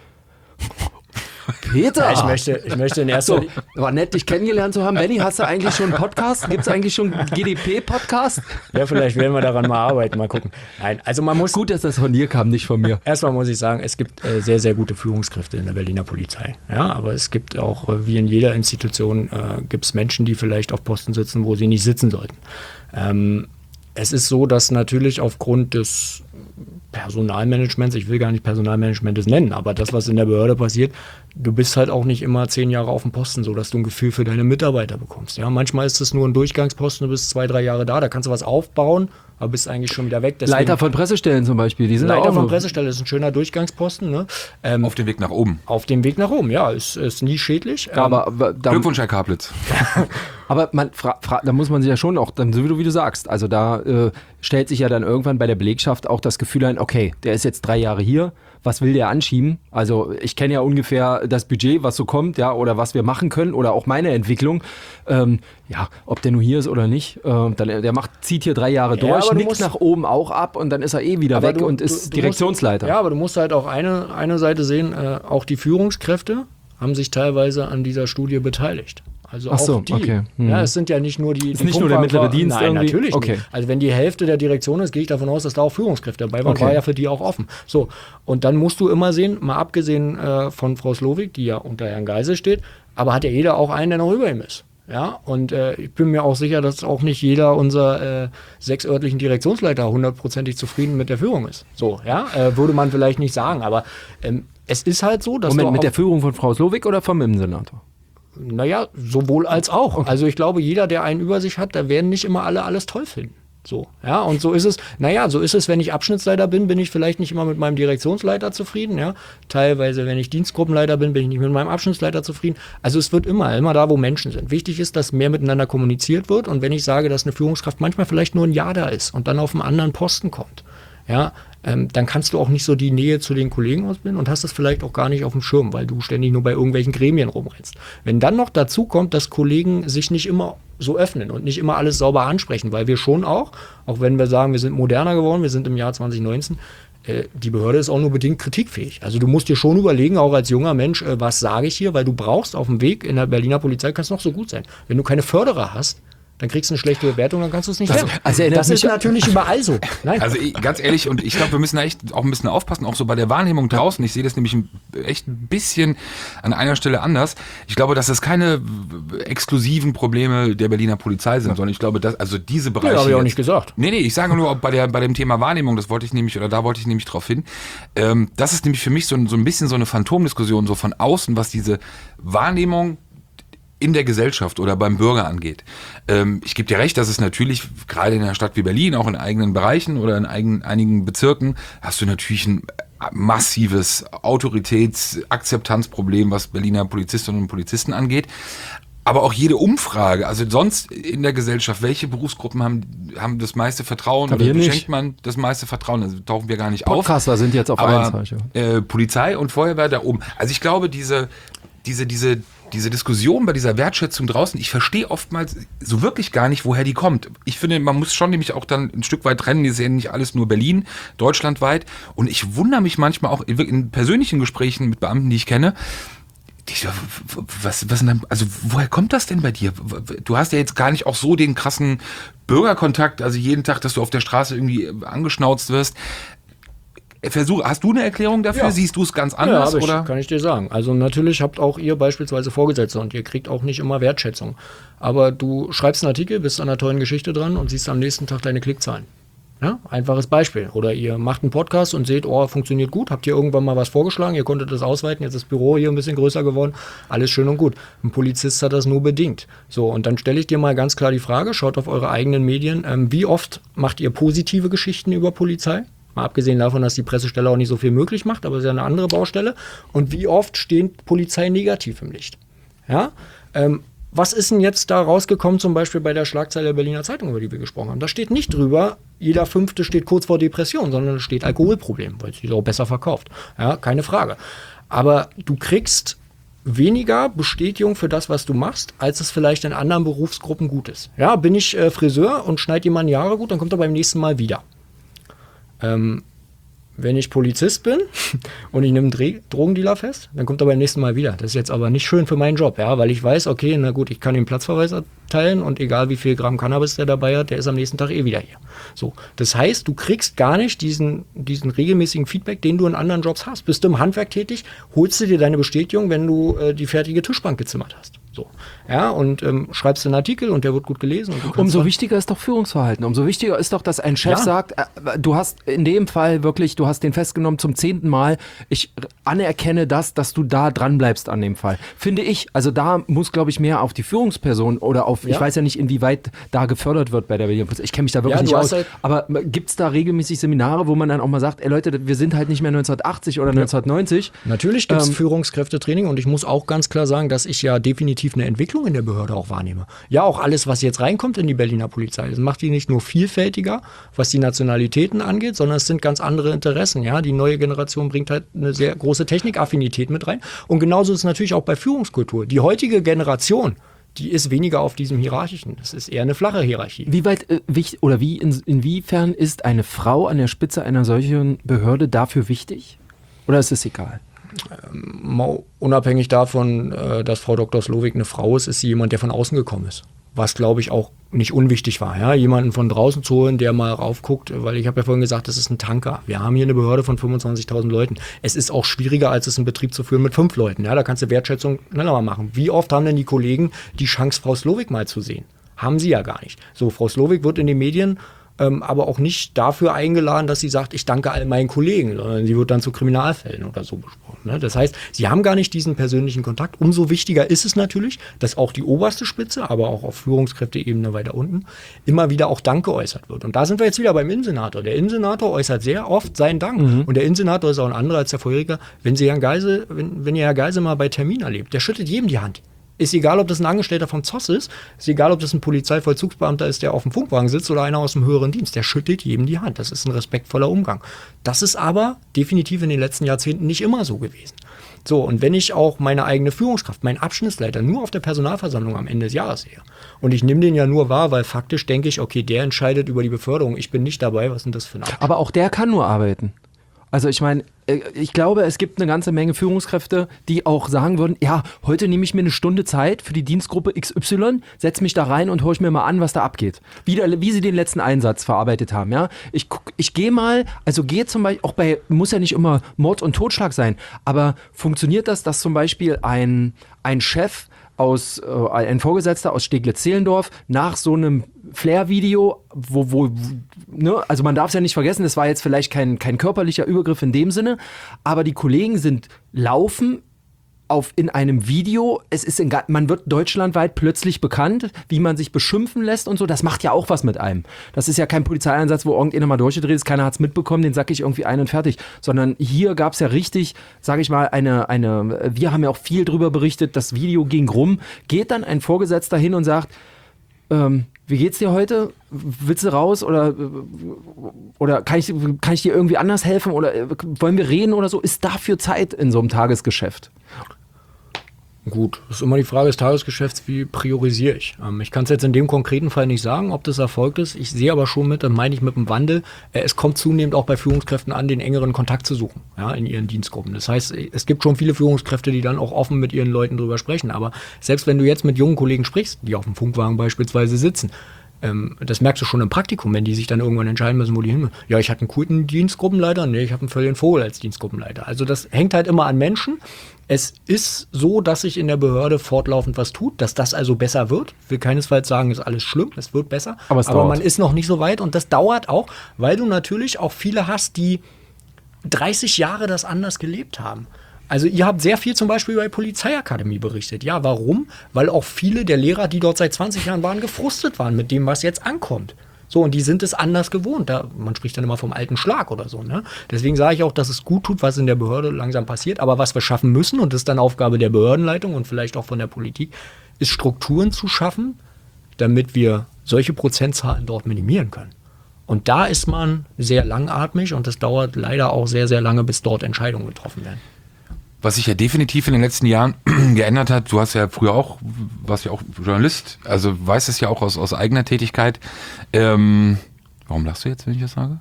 Peter! Ja, ich möchte in erster Linie. War nett, dich kennengelernt zu haben. Benni, hast du eigentlich schon einen Podcast? Gibt es eigentlich schon einen GdP-Podcast? Ja, vielleicht werden wir daran mal arbeiten, mal gucken. Nein, also man muss... Gut, dass das von dir kam, nicht von mir. Erstmal muss ich sagen, es gibt sehr, sehr gute Führungskräfte in der Berliner Polizei. Ja, aber es gibt auch, wie in jeder Institution, gibt es Menschen, die vielleicht auf Posten sitzen, wo sie nicht sitzen sollten. Es ist so, dass natürlich aufgrund des Personalmanagements, ich will gar nicht Personalmanagements nennen, aber das, was in der Behörde passiert, du bist halt auch nicht immer 10 Jahre auf dem Posten, so dass du ein Gefühl für deine Mitarbeiter bekommst. Ja, manchmal ist es nur ein Durchgangsposten, du bist 2-3 Jahre da kannst du was aufbauen, aber bist eigentlich schon wieder weg. Deswegen, Leiter von Pressestellen zum Beispiel. Die sind Leiter auch von Pressestellen ist ein schöner Durchgangsposten. Ne? Auf dem Weg nach oben. Auf dem Weg nach oben, ja, ist nie schädlich. Aber Glückwunsch, Herr Kaplitz. Aber da muss man sich ja schon auch, dann so wie du sagst, also da stellt sich ja dann irgendwann bei der Belegschaft auch das Gefühl ein, okay, der ist jetzt 3 Jahre hier, was will der anschieben? Also ich kenne ja ungefähr das Budget, was so kommt, ja, oder was wir machen können oder auch meine Entwicklung. Ja, ob der nur hier ist oder nicht, der zieht hier 3 Jahre durch, nickt nach oben auch ab und dann ist er wieder weg und ist Direktionsleiter. Ja, aber du musst halt auch eine Seite sehen, auch die Führungskräfte haben sich teilweise an dieser Studie beteiligt. Also ach so, auch die. Okay. Ja, es sind ja nicht nur die. Ist nicht nur der mittlere Dienst. Nein, irgendwie? Natürlich okay. nicht. Also wenn die Hälfte der Direktion ist, gehe ich davon aus, dass da auch Führungskräfte dabei waren. Okay. War ja für die auch offen. So, und dann musst du immer sehen, mal abgesehen von Frau Slowik, die ja unter Herrn Geisel steht, aber hat ja jeder auch einen, der noch über ihm ist. Ja, und ich bin mir auch sicher, dass auch nicht jeder unserer 6 örtlichen Direktionsleiter 100%ig zufrieden mit der Führung ist. So, ja, würde man vielleicht nicht sagen, aber es ist halt so, dass Moment, mit der Führung von Frau Slowik oder vom Innensenator? Naja, sowohl als auch. Okay. Also ich glaube, jeder, der einen über sich hat, da werden nicht immer alle alles toll finden. So, ja, und so ist es, wenn ich Abschnittsleiter bin, bin ich vielleicht nicht immer mit meinem Direktionsleiter zufrieden, ja. Teilweise, wenn ich Dienstgruppenleiter bin, bin ich nicht mit meinem Abschnittsleiter zufrieden. Also es wird immer da, wo Menschen sind. Wichtig ist, dass mehr miteinander kommuniziert wird und wenn ich sage, dass eine Führungskraft manchmal vielleicht nur ein Jahr da ist und dann auf einen anderen Posten kommt, ja, dann kannst du auch nicht so die Nähe zu den Kollegen ausbilden und hast das vielleicht auch gar nicht auf dem Schirm, weil du ständig nur bei irgendwelchen Gremien rumrennst. Wenn dann noch dazu kommt, dass Kollegen sich nicht immer so öffnen und nicht immer alles sauber ansprechen, weil wir schon auch wenn wir sagen, wir sind moderner geworden, wir sind im Jahr 2019, die Behörde ist auch nur bedingt kritikfähig. Also du musst dir schon überlegen, auch als junger Mensch, was sage ich hier, weil du brauchst auf dem Weg in der Berliner Polizei, kann es noch so gut sein. Wenn du keine Förderer hast, dann kriegst du eine schlechte Bewertung, dann kannst du es nicht werden. Das ist natürlich überall so. Nein. Also ganz ehrlich, und ich glaube, wir müssen da echt auch ein bisschen aufpassen, auch so bei der Wahrnehmung draußen. Ich sehe das nämlich echt ein bisschen an einer Stelle anders. Ich glaube, dass das keine exklusiven Probleme der Berliner Polizei sind, sondern ich glaube, dass also diese Bereiche. Ja, habe ich auch nicht gesagt. Nee, ich sage nur, bei dem Thema Wahrnehmung, da wollte ich nämlich drauf hin. Das ist nämlich für mich so ein bisschen so eine Phantomdiskussion, so von außen, was diese Wahrnehmung in der Gesellschaft oder beim Bürger angeht. Ich gebe dir recht, dass es natürlich, gerade in einer Stadt wie Berlin, auch in eigenen Bereichen oder in einigen Bezirken, hast du natürlich ein massives Autoritätsakzeptanzproblem, was Berliner Polizistinnen und Polizisten angeht. Aber auch jede Umfrage, also sonst in der Gesellschaft, welche Berufsgruppen haben das meiste Vertrauen oder schenkt man das meiste Vertrauen? Also tauchen wir gar nicht auf. Podcaster sind jetzt auf 1. Polizei und Feuerwehr da oben. Also ich glaube, diese Diskussion bei dieser Wertschätzung draußen, ich verstehe oftmals so wirklich gar nicht, woher die kommt. Ich finde, man muss schon nämlich auch dann ein Stück weit trennen, die sehen nicht alles nur Berlin, deutschlandweit. Und ich wundere mich manchmal auch in persönlichen Gesprächen mit Beamten, die ich kenne, also woher kommt das denn bei dir? Du hast ja jetzt gar nicht auch so den krassen Bürgerkontakt, also jeden Tag, dass du auf der Straße irgendwie angeschnauzt wirst. Hast du eine Erklärung dafür? Ja. Siehst du es ganz anders? Ja, oder? Kann ich dir sagen. Also natürlich habt auch ihr beispielsweise Vorgesetzte und ihr kriegt auch nicht immer Wertschätzung. Aber du schreibst einen Artikel, bist an einer tollen Geschichte dran und siehst am nächsten Tag deine Klickzahlen. Ja, einfaches Beispiel. Oder ihr macht einen Podcast und seht, funktioniert gut, habt ihr irgendwann mal was vorgeschlagen, ihr konntet das ausweiten, jetzt ist das Büro hier ein bisschen größer geworden, alles schön und gut. Ein Polizist hat das nur bedingt. So, und dann stelle ich dir mal ganz klar die Frage, schaut auf eure eigenen Medien, wie oft macht ihr positive Geschichten über Polizei? Mal abgesehen davon, dass die Pressestelle auch nicht so viel möglich macht, aber es ist ja eine andere Baustelle. Und wie oft steht Polizei negativ im Licht? Ja? Was ist denn jetzt da rausgekommen, zum Beispiel bei der Schlagzeile der Berliner Zeitung, über die wir gesprochen haben? Da steht nicht drüber, jeder Fünfte steht kurz vor Depression, sondern da steht Alkoholproblem, weil es sich auch besser verkauft. Ja, keine Frage. Aber du kriegst weniger Bestätigung für das, was du machst, als es vielleicht in anderen Berufsgruppen gut ist. Ja, bin ich Friseur und schneide jemanden die Haare gut, dann kommt er beim nächsten Mal wieder. Wenn ich Polizist bin und ich nehme einen Drogendealer fest, dann kommt er beim nächsten Mal wieder. Das ist jetzt aber nicht schön für meinen Job, ja, weil ich weiß, okay, na gut, ich kann den Platzverweis erteilen und egal wie viel Gramm Cannabis der dabei hat, der ist am nächsten Tag wieder hier. So, das heißt, du kriegst gar nicht diesen regelmäßigen Feedback, den du in anderen Jobs hast. Bist du im Handwerk tätig, holst du dir deine Bestätigung, wenn du die fertige Tischbank gezimmert hast. So. Ja, und schreibst einen Artikel und der wird gut gelesen. Und umso wichtiger ist doch Führungsverhalten. Umso wichtiger ist doch, dass ein Chef sagt, du hast in dem Fall wirklich, du hast den festgenommen zum 10. Mal. Ich anerkenne dass du da dran bleibst an dem Fall. Finde ich, also da muss, glaube ich, mehr auf die Führungsperson oder auf, ich weiß ja nicht, inwieweit da gefördert wird bei der Berliner Polizei. Ich kenne mich da wirklich nicht aus. Halt, aber gibt es da regelmäßig Seminare, wo man dann auch mal sagt, ey Leute, wir sind halt nicht mehr 1980 oder 1990. Natürlich gibt es Führungskräftetraining und ich muss auch ganz klar sagen, dass ich ja definitiv eine Entwicklung in der Behörde auch wahrnehme. Ja, auch alles, was jetzt reinkommt in die Berliner Polizei, das macht die nicht nur vielfältiger, was die Nationalitäten angeht, sondern es sind ganz andere Interessen. Ja, die neue Generation bringt halt eine sehr große Technikaffinität mit rein. Und genauso ist es natürlich auch bei Führungskultur. Die heutige Generation, die ist weniger auf diesem Hierarchischen. Das ist eher eine flache Hierarchie. Inwiefern ist eine Frau an der Spitze einer solchen Behörde dafür wichtig? Oder ist es egal? Unabhängig davon, dass Frau Dr. Slowik eine Frau ist, ist sie jemand, der von außen gekommen ist. Was, glaube ich, auch nicht unwichtig war. Ja? Jemanden von draußen zu holen, der mal raufguckt, weil ich habe ja vorhin gesagt, das ist ein Tanker. Wir haben hier eine Behörde von 25.000 Leuten. Es ist auch schwieriger, als es einen Betrieb zu führen mit 5 Leuten. Ja? Da kannst du Wertschätzung schneller mal machen. Wie oft haben denn die Kollegen die Chance, Frau Slowik mal zu sehen? Haben sie ja gar nicht. So, Frau Slowik wird in den Medien aber auch nicht dafür eingeladen, dass sie sagt, ich danke all meinen Kollegen, sondern sie wird dann zu Kriminalfällen oder so besprochen. Ne? Das heißt, sie haben gar nicht diesen persönlichen Kontakt. Umso wichtiger ist es natürlich, dass auch die oberste Spitze, aber auch auf Führungskräfteebene weiter unten, immer wieder auch Dank geäußert wird. Und da sind wir jetzt wieder beim Innensenator. Der Innensenator äußert sehr oft seinen Dank. Und der Innensenator ist auch ein anderer als der vorherige. Wenn ihr Herrn Geisel mal bei Termin erlebt, der schüttet jedem die Hand. Ist egal, ob das ein Angestellter vom ZOS ist egal, ob das ein Polizeivollzugsbeamter ist, der auf dem Funkwagen sitzt oder einer aus dem höheren Dienst. Der schüttelt jedem die Hand. Das ist ein respektvoller Umgang. Das ist aber definitiv in den letzten Jahrzehnten nicht immer so gewesen. So, und wenn ich auch meine eigene Führungskraft, meinen Abschnittsleiter nur auf der Personalversammlung am Ende des Jahres sehe und ich nehme den ja nur wahr, weil faktisch denke ich, okay, der entscheidet über die Beförderung, ich bin nicht dabei, was ist denn das für ein Abschnitt? Aber auch der kann nur arbeiten. Also ich meine, ich glaube, es gibt eine ganze Menge Führungskräfte, die auch sagen würden, ja, heute nehme ich mir eine Stunde Zeit für die Dienstgruppe XY, setze mich da rein und höre ich mir mal an, was da abgeht. Wie sie den letzten Einsatz verarbeitet haben. Ja? Ich gehe mal, also gehe zum Beispiel, auch bei, muss ja nicht immer Mord und Totschlag sein, aber funktioniert das, dass zum Beispiel ein Chef ein Vorgesetzter aus Steglitz-Zehlendorf nach so einem Flair-Video, ne, also man darf es ja nicht vergessen, das war jetzt vielleicht kein körperlicher Übergriff in dem Sinne, aber die Kollegen laufen in einem Video, man wird deutschlandweit plötzlich bekannt, wie man sich beschimpfen lässt und so, das macht ja auch was mit einem. Das ist ja kein Polizeieinsatz, wo irgendjemand mal durchgedreht ist, keiner hat es mitbekommen, den sack ich irgendwie ein und fertig. Sondern hier gab es ja richtig, sage ich mal, wir haben ja auch viel drüber berichtet, das Video ging rum, geht dann ein Vorgesetzter hin und sagt, wie geht's dir heute? Willst du raus oder kann ich dir irgendwie anders helfen oder wollen wir reden oder so? Ist dafür Zeit in so einem Tagesgeschäft? Gut, das ist immer die Frage des Tagesgeschäfts, wie priorisiere ich? Ich kann es jetzt in dem konkreten Fall nicht sagen, ob das erfolgt ist. Ich sehe aber schon meine ich mit dem Wandel, es kommt zunehmend auch bei Führungskräften an, den engeren Kontakt zu suchen, ja, in ihren Dienstgruppen. Das heißt, es gibt schon viele Führungskräfte, die dann auch offen mit ihren Leuten drüber sprechen. Aber selbst wenn du jetzt mit jungen Kollegen sprichst, die auf dem Funkwagen beispielsweise sitzen, das merkst du schon im Praktikum, wenn die sich dann irgendwann entscheiden müssen, wo die hin müssen. Ja, ich hatte einen guten Dienstgruppenleiter, nee, ich habe einen völligen Vogel als Dienstgruppenleiter. Also das hängt halt immer an Menschen. Es ist so, dass sich in der Behörde fortlaufend was tut, dass das also besser wird. Ich will keinesfalls sagen, ist alles schlimm, es wird besser. Aber man ist noch nicht so weit und das dauert auch, weil du natürlich auch viele hast, die 30 Jahre das anders gelebt haben. Also ihr habt sehr viel zum Beispiel bei Polizeiakademie berichtet. Ja, warum? Weil auch viele der Lehrer, die dort seit 20 Jahren waren, gefrustet waren mit dem, was jetzt ankommt. So, und die sind es anders gewohnt. Man spricht dann immer vom alten Schlag oder so. Ne? Deswegen sage ich auch, dass es gut tut, was in der Behörde langsam passiert. Aber was wir schaffen müssen, und das ist dann Aufgabe der Behördenleitung und vielleicht auch von der Politik, ist Strukturen zu schaffen, damit wir solche Prozentzahlen dort minimieren können. Und da ist man sehr langatmig und das dauert leider auch sehr, sehr lange, bis dort Entscheidungen getroffen werden. Was sich ja definitiv in den letzten Jahren geändert hat, du hast ja früher warst ja auch Journalist, also weißt es ja auch aus eigener Tätigkeit. Warum lachst du jetzt, wenn ich das sage?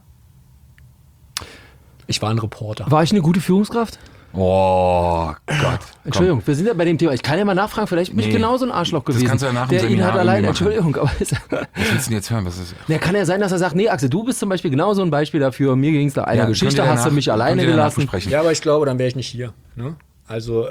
Ich war ein Reporter. War ich eine gute Führungskraft? Oh Gott. Entschuldigung, wir sind ja bei dem Thema. Ich kann ja mal nachfragen, vielleicht bin ich genauso ein Arschloch gewesen. Das kannst du ja nach dem der ihn Seminar hat allein, machen. Entschuldigung. Aber Was willst du denn jetzt hören? Was ist? Ja, kann ja sein, dass er sagt, nee Axel, du bist zum Beispiel genauso ein Beispiel dafür. Mir ging es da einer Ja, Geschichte, könnt ihr hast du mich alleine könnt ihr danach gelassen. besprechen. Ja, aber ich glaube, dann wäre ich nicht hier. Ne? Also,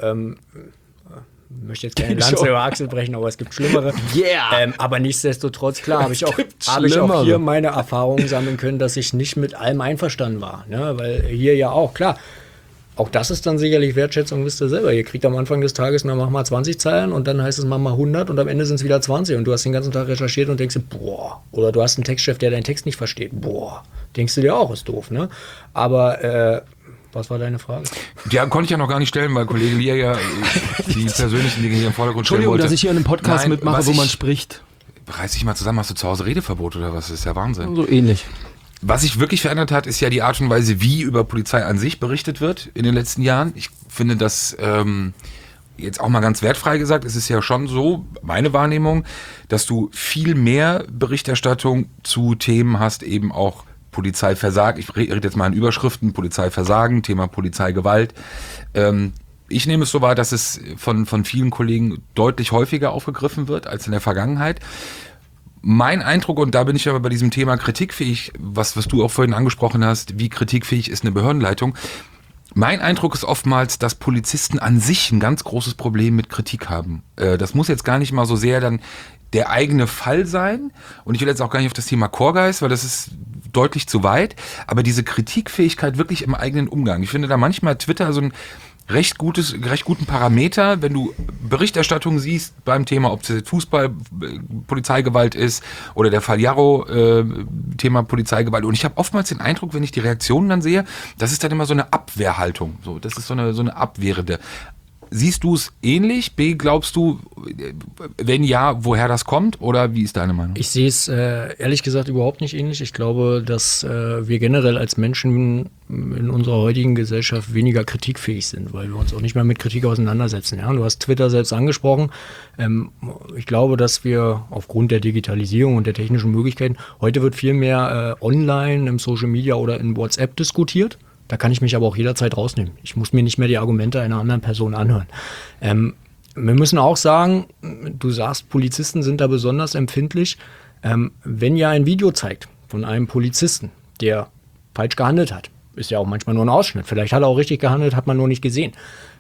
ich möchte jetzt keine Lanze über Axel brechen, aber es gibt Schlimmere. Yeah! Aber nichtsdestotrotz, klar, habe ich auch Schlimmere. hier meine Erfahrungen sammeln können, dass ich nicht mit allem einverstanden war. Ne? Weil hier ja auch, klar, auch das ist dann sicherlich Wertschätzung, wisst ihr selber. Ihr kriegt am Anfang des Tages, mach mal 20 Zeilen und dann heißt es, mach mal 100 und am Ende sind es wieder 20 und du hast den ganzen Tag recherchiert und denkst dir, boah. Oder du hast einen Textchef, der deinen Text nicht versteht. Boah. Denkst du dir auch, ist doof, ne? Aber, was war deine Frage? Ja, konnte ich ja noch gar nicht stellen, weil Kollege Lier ja die persönlichen Dinge hier im Vordergrund stellen Entschuldigung, wollte. dass ich hier in einem Podcast mitmache, wo man spricht. Reiß dich mal zusammen, hast du zu Hause Redeverbot oder was? Das ist ja Wahnsinn. So ähnlich. Was sich wirklich verändert hat, ist ja die Art und Weise, wie über Polizei an sich berichtet wird in den letzten Jahren. Ich finde das jetzt auch mal ganz wertfrei gesagt, es ist ja schon so, meine Wahrnehmung, dass du viel mehr Berichterstattung zu Themen hast, eben auch Polizeiversagen. Ich rede jetzt mal in Überschriften, Polizeiversagen, Thema Polizeigewalt. Ich nehme es so wahr, dass es von vielen Kollegen deutlich häufiger aufgegriffen wird als in der Vergangenheit. Mein Eindruck, und da bin ich aber bei diesem Thema kritikfähig, was du auch vorhin angesprochen hast, wie kritikfähig ist eine Behördenleitung. Mein Eindruck ist oftmals, dass Polizisten an sich ein ganz großes Problem mit Kritik haben. Das muss jetzt gar nicht mal so sehr dann der eigene Fall sein. Und ich will jetzt auch gar nicht auf das Thema Chorgeist, weil das ist deutlich zu weit. Aber diese Kritikfähigkeit wirklich im eigenen Umgang. Ich finde da manchmal Twitter so ein recht guten Parameter, wenn du Berichterstattung siehst beim Thema, ob es jetzt Fußball, Polizeigewalt ist oder der Fall Jarro, Thema Polizeigewalt. Und ich habe oftmals den Eindruck, wenn ich die Reaktionen dann sehe, das ist dann immer so eine Abwehrhaltung. So, das ist so eine abwehrende. siehst du es ähnlich? B, glaubst du, wenn ja, woher das kommt? Oder wie ist deine Meinung? Ich sehe es ehrlich gesagt überhaupt nicht ähnlich. Ich glaube, dass wir generell als Menschen in unserer heutigen Gesellschaft weniger kritikfähig sind, weil wir uns auch nicht mehr mit Kritik auseinandersetzen. Ja? Du hast Twitter selbst angesprochen. Ich glaube, dass wir aufgrund der Digitalisierung und der technischen Möglichkeiten, heute wird viel mehr online, im Social Media oder in WhatsApp diskutiert. Da kann ich mich aber auch jederzeit rausnehmen. Ich muss mir nicht mehr die Argumente einer anderen Person anhören. Wir müssen auch sagen, du sagst, Polizisten sind da besonders empfindlich. Wenn ja ein Video zeigt von einem Polizisten, der falsch gehandelt hat, ist ja auch manchmal nur ein Ausschnitt, vielleicht hat er auch richtig gehandelt, hat man nur nicht gesehen,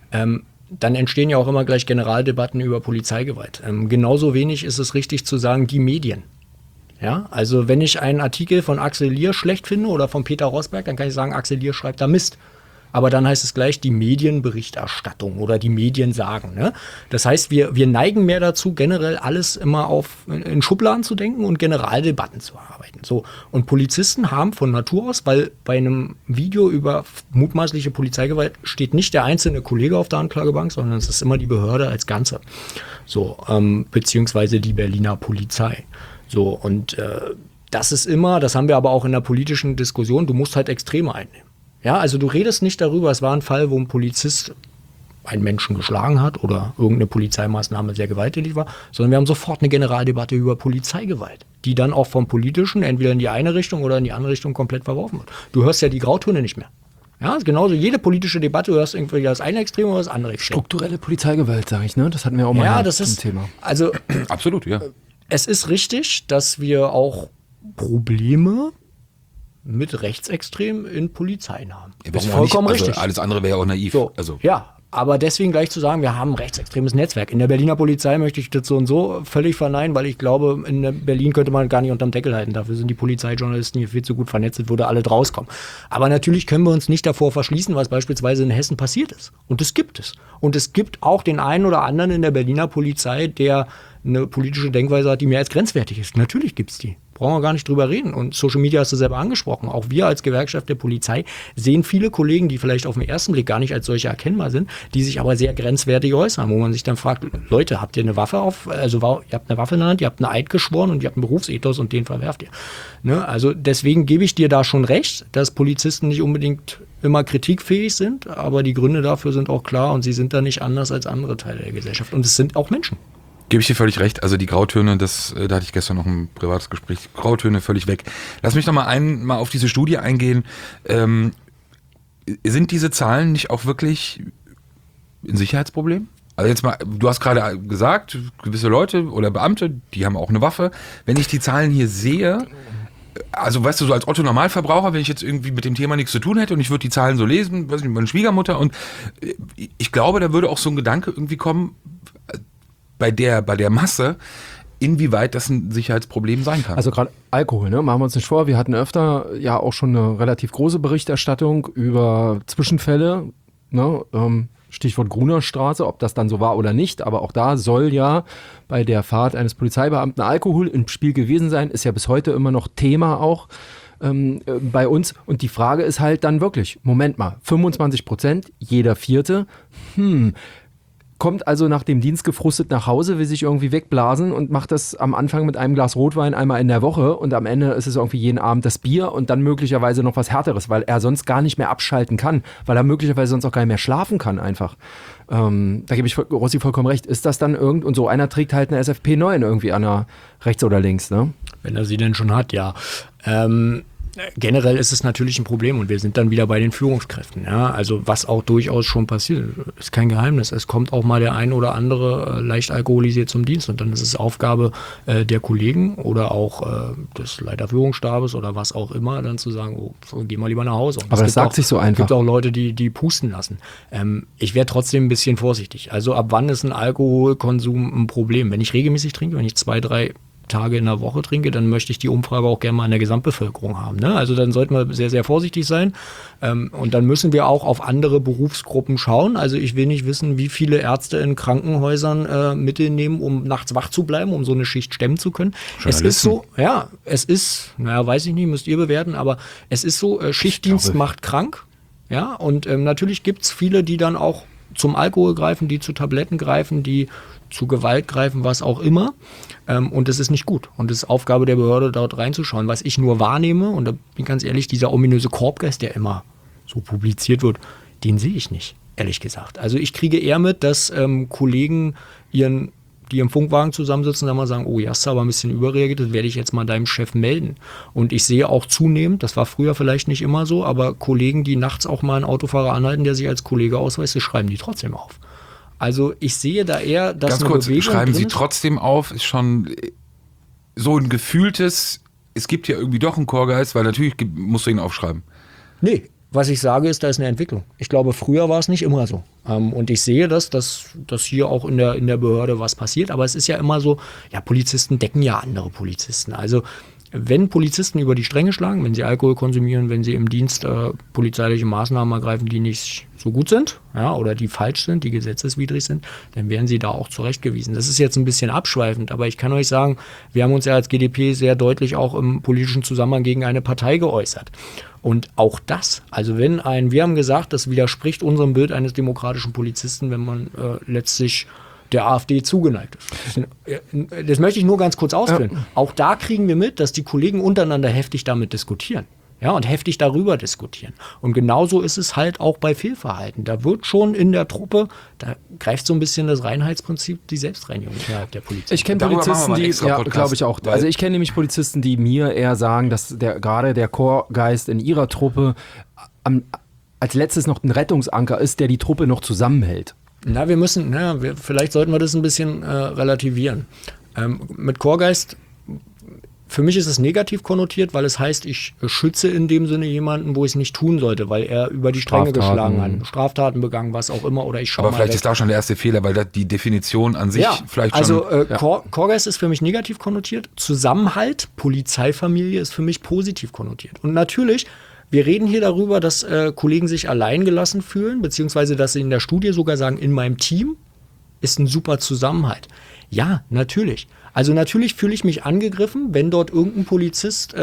dann entstehen ja auch immer gleich Generaldebatten über Polizeigewalt. Genauso wenig ist es richtig zu sagen, die Medien. Ja, also wenn ich einen Artikel von Axel Lier schlecht finde oder von Peter Rosberg, dann kann ich sagen, Axel Lier schreibt da Mist. Aber dann heißt es gleich die Medienberichterstattung oder die Medien sagen. Ne? Das heißt, wir neigen mehr dazu, generell alles immer in Schubladen zu denken und Generaldebatten zu erarbeiten. So. Und Polizisten haben von Natur aus, weil bei einem Video über mutmaßliche Polizeigewalt steht nicht der einzelne Kollege auf der Anklagebank, sondern es ist immer die Behörde als Ganze. So, beziehungsweise die Berliner Polizei. So, und das ist immer, das haben wir aber auch in der politischen Diskussion, du musst halt Extreme einnehmen. Ja, also du redest nicht darüber, es war ein Fall, wo ein Polizist einen Menschen geschlagen hat oder irgendeine Polizeimaßnahme sehr gewalttätig war, sondern wir haben sofort eine Generaldebatte über Polizeigewalt, die dann auch vom Politischen entweder in die eine Richtung oder in die andere Richtung komplett verworfen wird. Du hörst ja die Grautöne nicht mehr. Ja, genauso jede politische Debatte, du hörst irgendwie das eine Extrem oder das andere Extrem. Strukturelle Polizeigewalt, sage ich, ne? Das hatten wir auch mal zum Thema. Also, absolut, ja. Es ist richtig, dass wir auch Probleme mit Rechtsextremen in Polizeien haben. Das ist vollkommen richtig. Alles andere wäre auch naiv. So, ja, aber deswegen gleich zu sagen, wir haben ein rechtsextremes Netzwerk. In der Berliner Polizei möchte ich das so und so völlig verneinen, weil ich glaube, in Berlin könnte man gar nicht unterm Deckel halten. Dafür sind die Polizeijournalisten hier viel zu gut vernetzt, würde alle rauskommen. Aber natürlich können wir uns nicht davor verschließen, was beispielsweise in Hessen passiert ist. Und das gibt es. Und es gibt auch den einen oder anderen in der Berliner Polizei, der eine politische Denkweise hat, die mehr als grenzwertig ist. Natürlich gibt's die. Brauchen wir gar nicht drüber reden. Und Social Media hast du selber angesprochen. Auch wir als Gewerkschaft der Polizei sehen viele Kollegen, die vielleicht auf den ersten Blick gar nicht als solche erkennbar sind, die sich aber sehr grenzwertig äußern, wo man sich dann fragt, Leute, habt ihr eine Waffe ihr habt eine Waffe in der Hand, ihr habt einen Eid geschworen und ihr habt einen Berufsethos und den verwerft ihr. Ne? Also deswegen gebe ich dir da schon recht, dass Polizisten nicht unbedingt immer kritikfähig sind, aber die Gründe dafür sind auch klar und sie sind da nicht anders als andere Teile der Gesellschaft. Und es sind auch Menschen. Gebe ich dir völlig recht. Also die Grautöne, da hatte ich gestern noch ein privates Gespräch, Grautöne völlig weg. Lass mich noch mal auf diese Studie eingehen. Sind diese Zahlen nicht auch wirklich ein Sicherheitsproblem? Also jetzt mal, du hast gerade gesagt, gewisse Leute oder Beamte, die haben auch eine Waffe. Wenn ich die Zahlen hier sehe, also weißt du, so als Otto-Normalverbraucher, wenn ich jetzt irgendwie mit dem Thema nichts zu tun hätte und ich würde die Zahlen so lesen, weiß nicht, meine Schwiegermutter, und ich glaube, da würde auch so ein Gedanke irgendwie kommen, bei der Masse, inwieweit das ein Sicherheitsproblem sein kann. Also gerade Alkohol, ne? Machen wir uns nicht vor, wir hatten öfter ja auch schon eine relativ große Berichterstattung über Zwischenfälle, ne? Stichwort Grunerstraße, ob das dann so war oder nicht, aber auch da soll ja bei der Fahrt eines Polizeibeamten Alkohol im Spiel gewesen sein, ist ja bis heute immer noch Thema auch bei uns. Und die Frage ist halt dann wirklich, Moment mal, 25%, jeder Vierte, kommt also nach dem Dienst gefrustet nach Hause, will sich irgendwie wegblasen und macht das am Anfang mit einem Glas Rotwein einmal in der Woche und am Ende ist es irgendwie jeden Abend das Bier und dann möglicherweise noch was Härteres, weil er sonst gar nicht mehr abschalten kann, weil er möglicherweise sonst auch gar nicht mehr schlafen kann einfach. Da gebe ich Rossi vollkommen recht. Ist das dann und so einer trägt halt eine SFP9 irgendwie an der rechts oder links, ne? Wenn er sie denn schon hat, ja. Generell ist es natürlich ein Problem und wir sind dann wieder bei den Führungskräften. Ja? Also was auch durchaus schon passiert, ist kein Geheimnis. Es kommt auch mal der ein oder andere leicht alkoholisiert zum Dienst und dann ist es Aufgabe der Kollegen oder auch des Leiterführungsstabes oder was auch immer, dann zu sagen, oh, so, geh mal lieber nach Hause. Und aber das sagt sich so einfach. Es gibt auch Leute, die pusten lassen. Ich wäre trotzdem ein bisschen vorsichtig. Also ab wann ist ein Alkoholkonsum ein Problem? Wenn ich regelmäßig trinke, wenn ich 2, 3 Tage in der Woche trinke, dann möchte ich die Umfrage auch gerne mal in der Gesamtbevölkerung haben. Ne? Also dann sollten wir sehr, sehr vorsichtig sein. Und dann müssen wir auch auf andere Berufsgruppen schauen. Also ich will nicht wissen, wie viele Ärzte in Krankenhäusern Mittel nehmen, um nachts wach zu bleiben, um so eine Schicht stemmen zu können. Es ist so, weiß ich nicht, müsst ihr bewerten, aber es ist so, Schichtdienst macht krank. Ja, und natürlich gibt es viele, die dann auch zum Alkohol greifen, die zu Tabletten greifen, die zu Gewalt greifen, was auch immer. Und das ist nicht gut. Und es ist Aufgabe der Behörde, dort reinzuschauen. Was ich nur wahrnehme, und da bin ich ganz ehrlich, dieser ominöse Korbgeist, der immer so publiziert wird, den sehe ich nicht, ehrlich gesagt. Also ich kriege eher mit, dass Kollegen die im Funkwagen zusammensitzen, dann mal sagen, oh, ja, hast du aber ein bisschen überreagiert, das werde ich jetzt mal deinem Chef melden. Und ich sehe auch zunehmend, das war früher vielleicht nicht immer so, aber Kollegen, die nachts auch mal einen Autofahrer anhalten, der sich als Kollege ausweist, das schreiben die trotzdem auf. Also ich sehe da eher, dass Ganz kurz, schreiben Sie trotzdem auf, ist schon so ein gefühltes, es gibt ja irgendwie doch einen Chorgeist, weil natürlich musst du ihn aufschreiben. Nee, was ich sage ist, da ist eine Entwicklung. Ich glaube, früher war es nicht immer so. Und ich sehe dass hier auch in der Behörde was passiert. Aber es ist ja immer so, ja, Polizisten decken ja andere Polizisten. Also wenn Polizisten über die Stränge schlagen, wenn sie Alkohol konsumieren, wenn sie im Dienst polizeiliche Maßnahmen ergreifen, die nicht so gut sind, ja, oder die falsch sind, die gesetzeswidrig sind, dann werden sie da auch zurechtgewiesen. Das ist jetzt ein bisschen abschweifend, aber ich kann euch sagen, wir haben uns ja als GdP sehr deutlich auch im politischen Zusammenhang gegen eine Partei geäußert. Und auch das, also wir haben gesagt, das widerspricht unserem Bild eines demokratischen Polizisten, wenn man letztlich der AfD zugeneigt ist. Das möchte ich nur ganz kurz ausführen. Ja. Auch da kriegen wir mit, dass die Kollegen untereinander heftig damit diskutieren. Ja, und heftig darüber diskutieren. Und genauso ist es halt auch bei Fehlverhalten. Da wird schon in der Truppe, da greift so ein bisschen das Reinheitsprinzip, die Selbstreinigung innerhalb der Polizei. Ich kenne Polizisten, die, ja, glaube ich auch. Also ich kenne nämlich Polizisten, die mir eher sagen, dass gerade der Chorgeist in ihrer Truppe als letztes noch ein Rettungsanker ist, der die Truppe noch zusammenhält. Na, vielleicht sollten wir das ein bisschen relativieren. Mit Chorgeist, für mich ist es negativ konnotiert, weil es heißt, ich schütze in dem Sinne jemanden, wo ich es nicht tun sollte, weil er über die Stränge geschlagen hat, Straftaten begangen, was auch immer, oder ich schaue mal. Aber vielleicht ist da schon der erste Fehler, weil die Definition an sich vielleicht schon... Also Chorgeist ist für mich negativ konnotiert, Zusammenhalt, Polizeifamilie ist für mich positiv konnotiert. Und natürlich, wir reden hier darüber, dass Kollegen sich alleingelassen fühlen, beziehungsweise dass sie in der Studie sogar sagen, in meinem Team ist ein super Zusammenhalt. Ja, natürlich. Also natürlich fühle ich mich angegriffen, wenn dort irgendein Polizist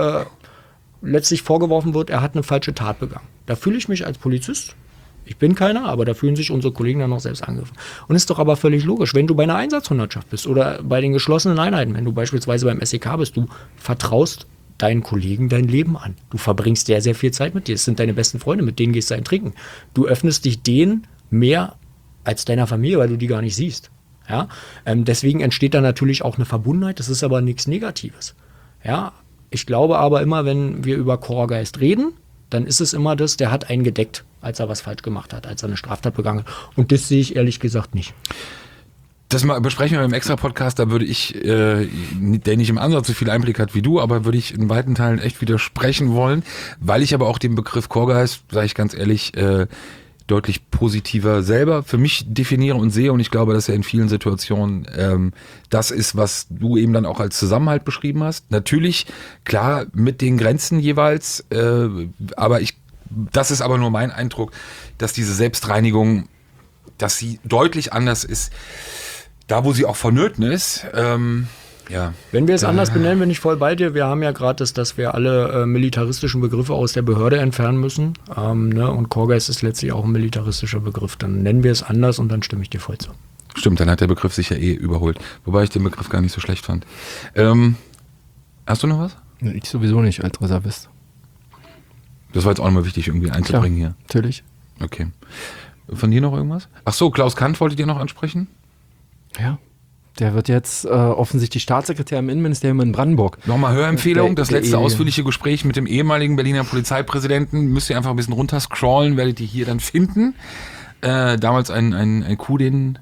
letztlich vorgeworfen wird, er hat eine falsche Tat begangen. Da fühle ich mich als Polizist, ich bin keiner, aber da fühlen sich unsere Kollegen dann noch selbst angegriffen. Und ist doch aber völlig logisch, wenn du bei einer Einsatzhundertschaft bist oder bei den geschlossenen Einheiten, wenn du beispielsweise beim SEK bist, du vertraust deinen Kollegen dein Leben an. Du verbringst sehr, sehr viel Zeit mit dir. Es sind deine besten Freunde, mit denen gehst du ein Trinken. Du öffnest dich denen mehr als deiner Familie, weil du die gar nicht siehst. Ja? Deswegen entsteht da natürlich auch eine Verbundenheit. Das ist aber nichts Negatives. Ja? Ich glaube aber immer, wenn wir über Chorgeist reden, dann ist es immer das, der hat einen gedeckt, als er was falsch gemacht hat, als er eine Straftat begangen hat. Und das sehe ich ehrlich gesagt nicht. Das besprechen wir im Extra-Podcast, da würde ich, der nicht im Ansatz so viel Einblick hat wie du, aber würde ich in weiten Teilen echt widersprechen wollen, weil ich aber auch den Begriff Chorgeist, sage ich ganz ehrlich, deutlich positiver selber für mich definiere und sehe, und ich glaube, dass er in vielen Situationen das ist, was du eben dann auch als Zusammenhalt beschrieben hast. Natürlich, klar, mit den Grenzen jeweils, aber das ist aber nur mein Eindruck, dass diese Selbstreinigung, dass sie deutlich anders ist, da wo sie auch vonnöten ist. Ja. Wenn wir es anders benennen, bin ich voll bei dir. Wir haben ja gerade dass wir alle militaristischen Begriffe aus der Behörde entfernen müssen. Und Chorgeist ist letztlich auch ein militaristischer Begriff. Dann nennen wir es anders und dann stimme ich dir voll zu. Stimmt, dann hat der Begriff sich ja überholt. Wobei ich den Begriff gar nicht so schlecht fand. Hast du noch was? Ich sowieso nicht als Reservist. Das war jetzt auch nochmal wichtig, irgendwie einzubringen. Klar, hier. Natürlich. Okay. Von dir noch irgendwas? Ach so, Klaus Kant wolltet ihr noch ansprechen? Ja. Der wird jetzt offensichtlich Staatssekretär im Innenministerium in Brandenburg. Nochmal Hörempfehlung, das letzte ausführliche Gespräch mit dem ehemaligen Berliner Polizeipräsidenten. Müsst ihr einfach ein bisschen runterscrollen, werdet ihr hier dann finden. Damals ein Coup, den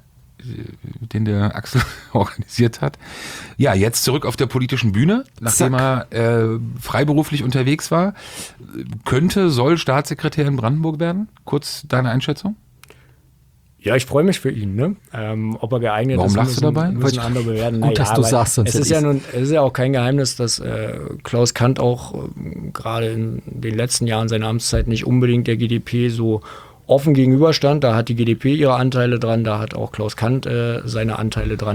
der Axel organisiert hat. Ja, jetzt zurück auf der politischen Bühne, nachdem er freiberuflich unterwegs war. Soll Staatssekretär in Brandenburg werden? Kurz deine Einschätzung? Ja, ich freue mich für ihn. Ne? Ob er geeignet ist, lachst du dabei? Müssen andere bewerten. Gut, dass du sagst, sonst es ist ja auch kein Geheimnis, dass Klaus Kant auch gerade in den letzten Jahren seiner Amtszeit nicht unbedingt der GdP so offen gegenüberstand. Da hat die GdP ihre Anteile dran, da hat auch Klaus Kant seine Anteile dran.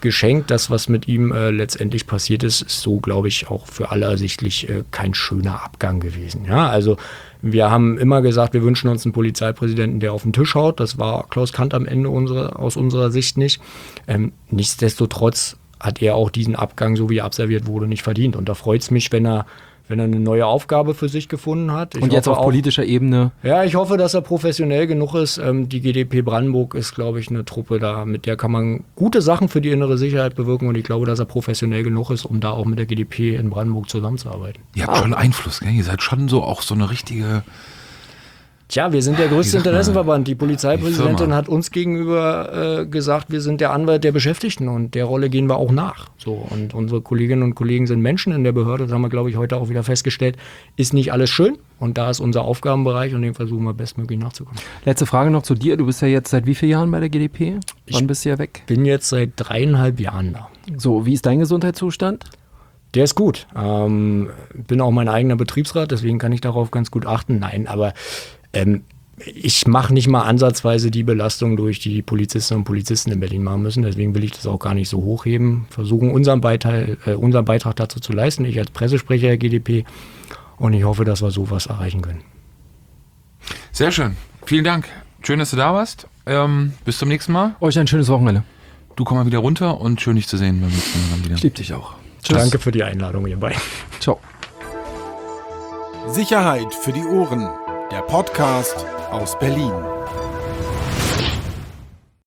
geschenkt. Das, was mit ihm letztendlich passiert ist, ist so, glaube ich, auch für alle ersichtlich kein schöner Abgang gewesen. Ja, also wir haben immer gesagt, wir wünschen uns einen Polizeipräsidenten, der auf den Tisch haut. Das war Klaus Kandt am Ende aus unserer Sicht nicht. Nichtsdestotrotz hat er auch diesen Abgang, so wie er abserviert wurde, nicht verdient. Und da freut es mich, wenn er eine neue Aufgabe für sich gefunden hat. Und jetzt auf politischer Ebene? Ja, ich hoffe, dass er professionell genug ist. Die GdP Brandenburg ist, glaube ich, eine Truppe da, mit der kann man gute Sachen für die innere Sicherheit bewirken. Und ich glaube, dass er professionell genug ist, um da auch mit der GdP in Brandenburg zusammenzuarbeiten. Ihr habt schon Einfluss, gell? Ihr seid schon so auch so eine richtige... Tja, wir sind der größte Interessenverband. Die Polizeipräsidentin Firma hat uns gegenüber gesagt, wir sind der Anwalt der Beschäftigten und der Rolle gehen wir auch nach. So, und unsere Kolleginnen und Kollegen sind Menschen in der Behörde, das haben wir, glaube ich, heute auch wieder festgestellt. Ist nicht alles schön und da ist unser Aufgabenbereich und dem versuchen wir bestmöglich nachzukommen. Letzte Frage noch zu dir. Du bist ja jetzt seit wie vielen Jahren bei der GdP? Wann bist du ja weg? Ich bin jetzt seit 3,5 Jahren da. So, wie ist dein Gesundheitszustand? Der ist gut. Bin auch mein eigener Betriebsrat, deswegen kann ich darauf ganz gut achten. Nein, aber ich mache nicht mal ansatzweise die Belastung durch, die die Polizistinnen und Polizisten in Berlin machen müssen. Deswegen will ich das auch gar nicht so hochheben. Versuchen, unseren Beitrag dazu zu leisten. Ich als Pressesprecher der GdP. Und ich hoffe, dass wir sowas erreichen können. Sehr schön. Vielen Dank. Schön, dass du da warst. Bis zum nächsten Mal. Euch ein schönes Wochenende. Du komm mal wieder runter und schön, dich zu sehen beim nächsten Mal wieder. Ich liebe dich auch. Tschüss. Danke für die Einladung, ihr beiden. Ciao. Sicherheit für die Ohren. Der Podcast aus Berlin.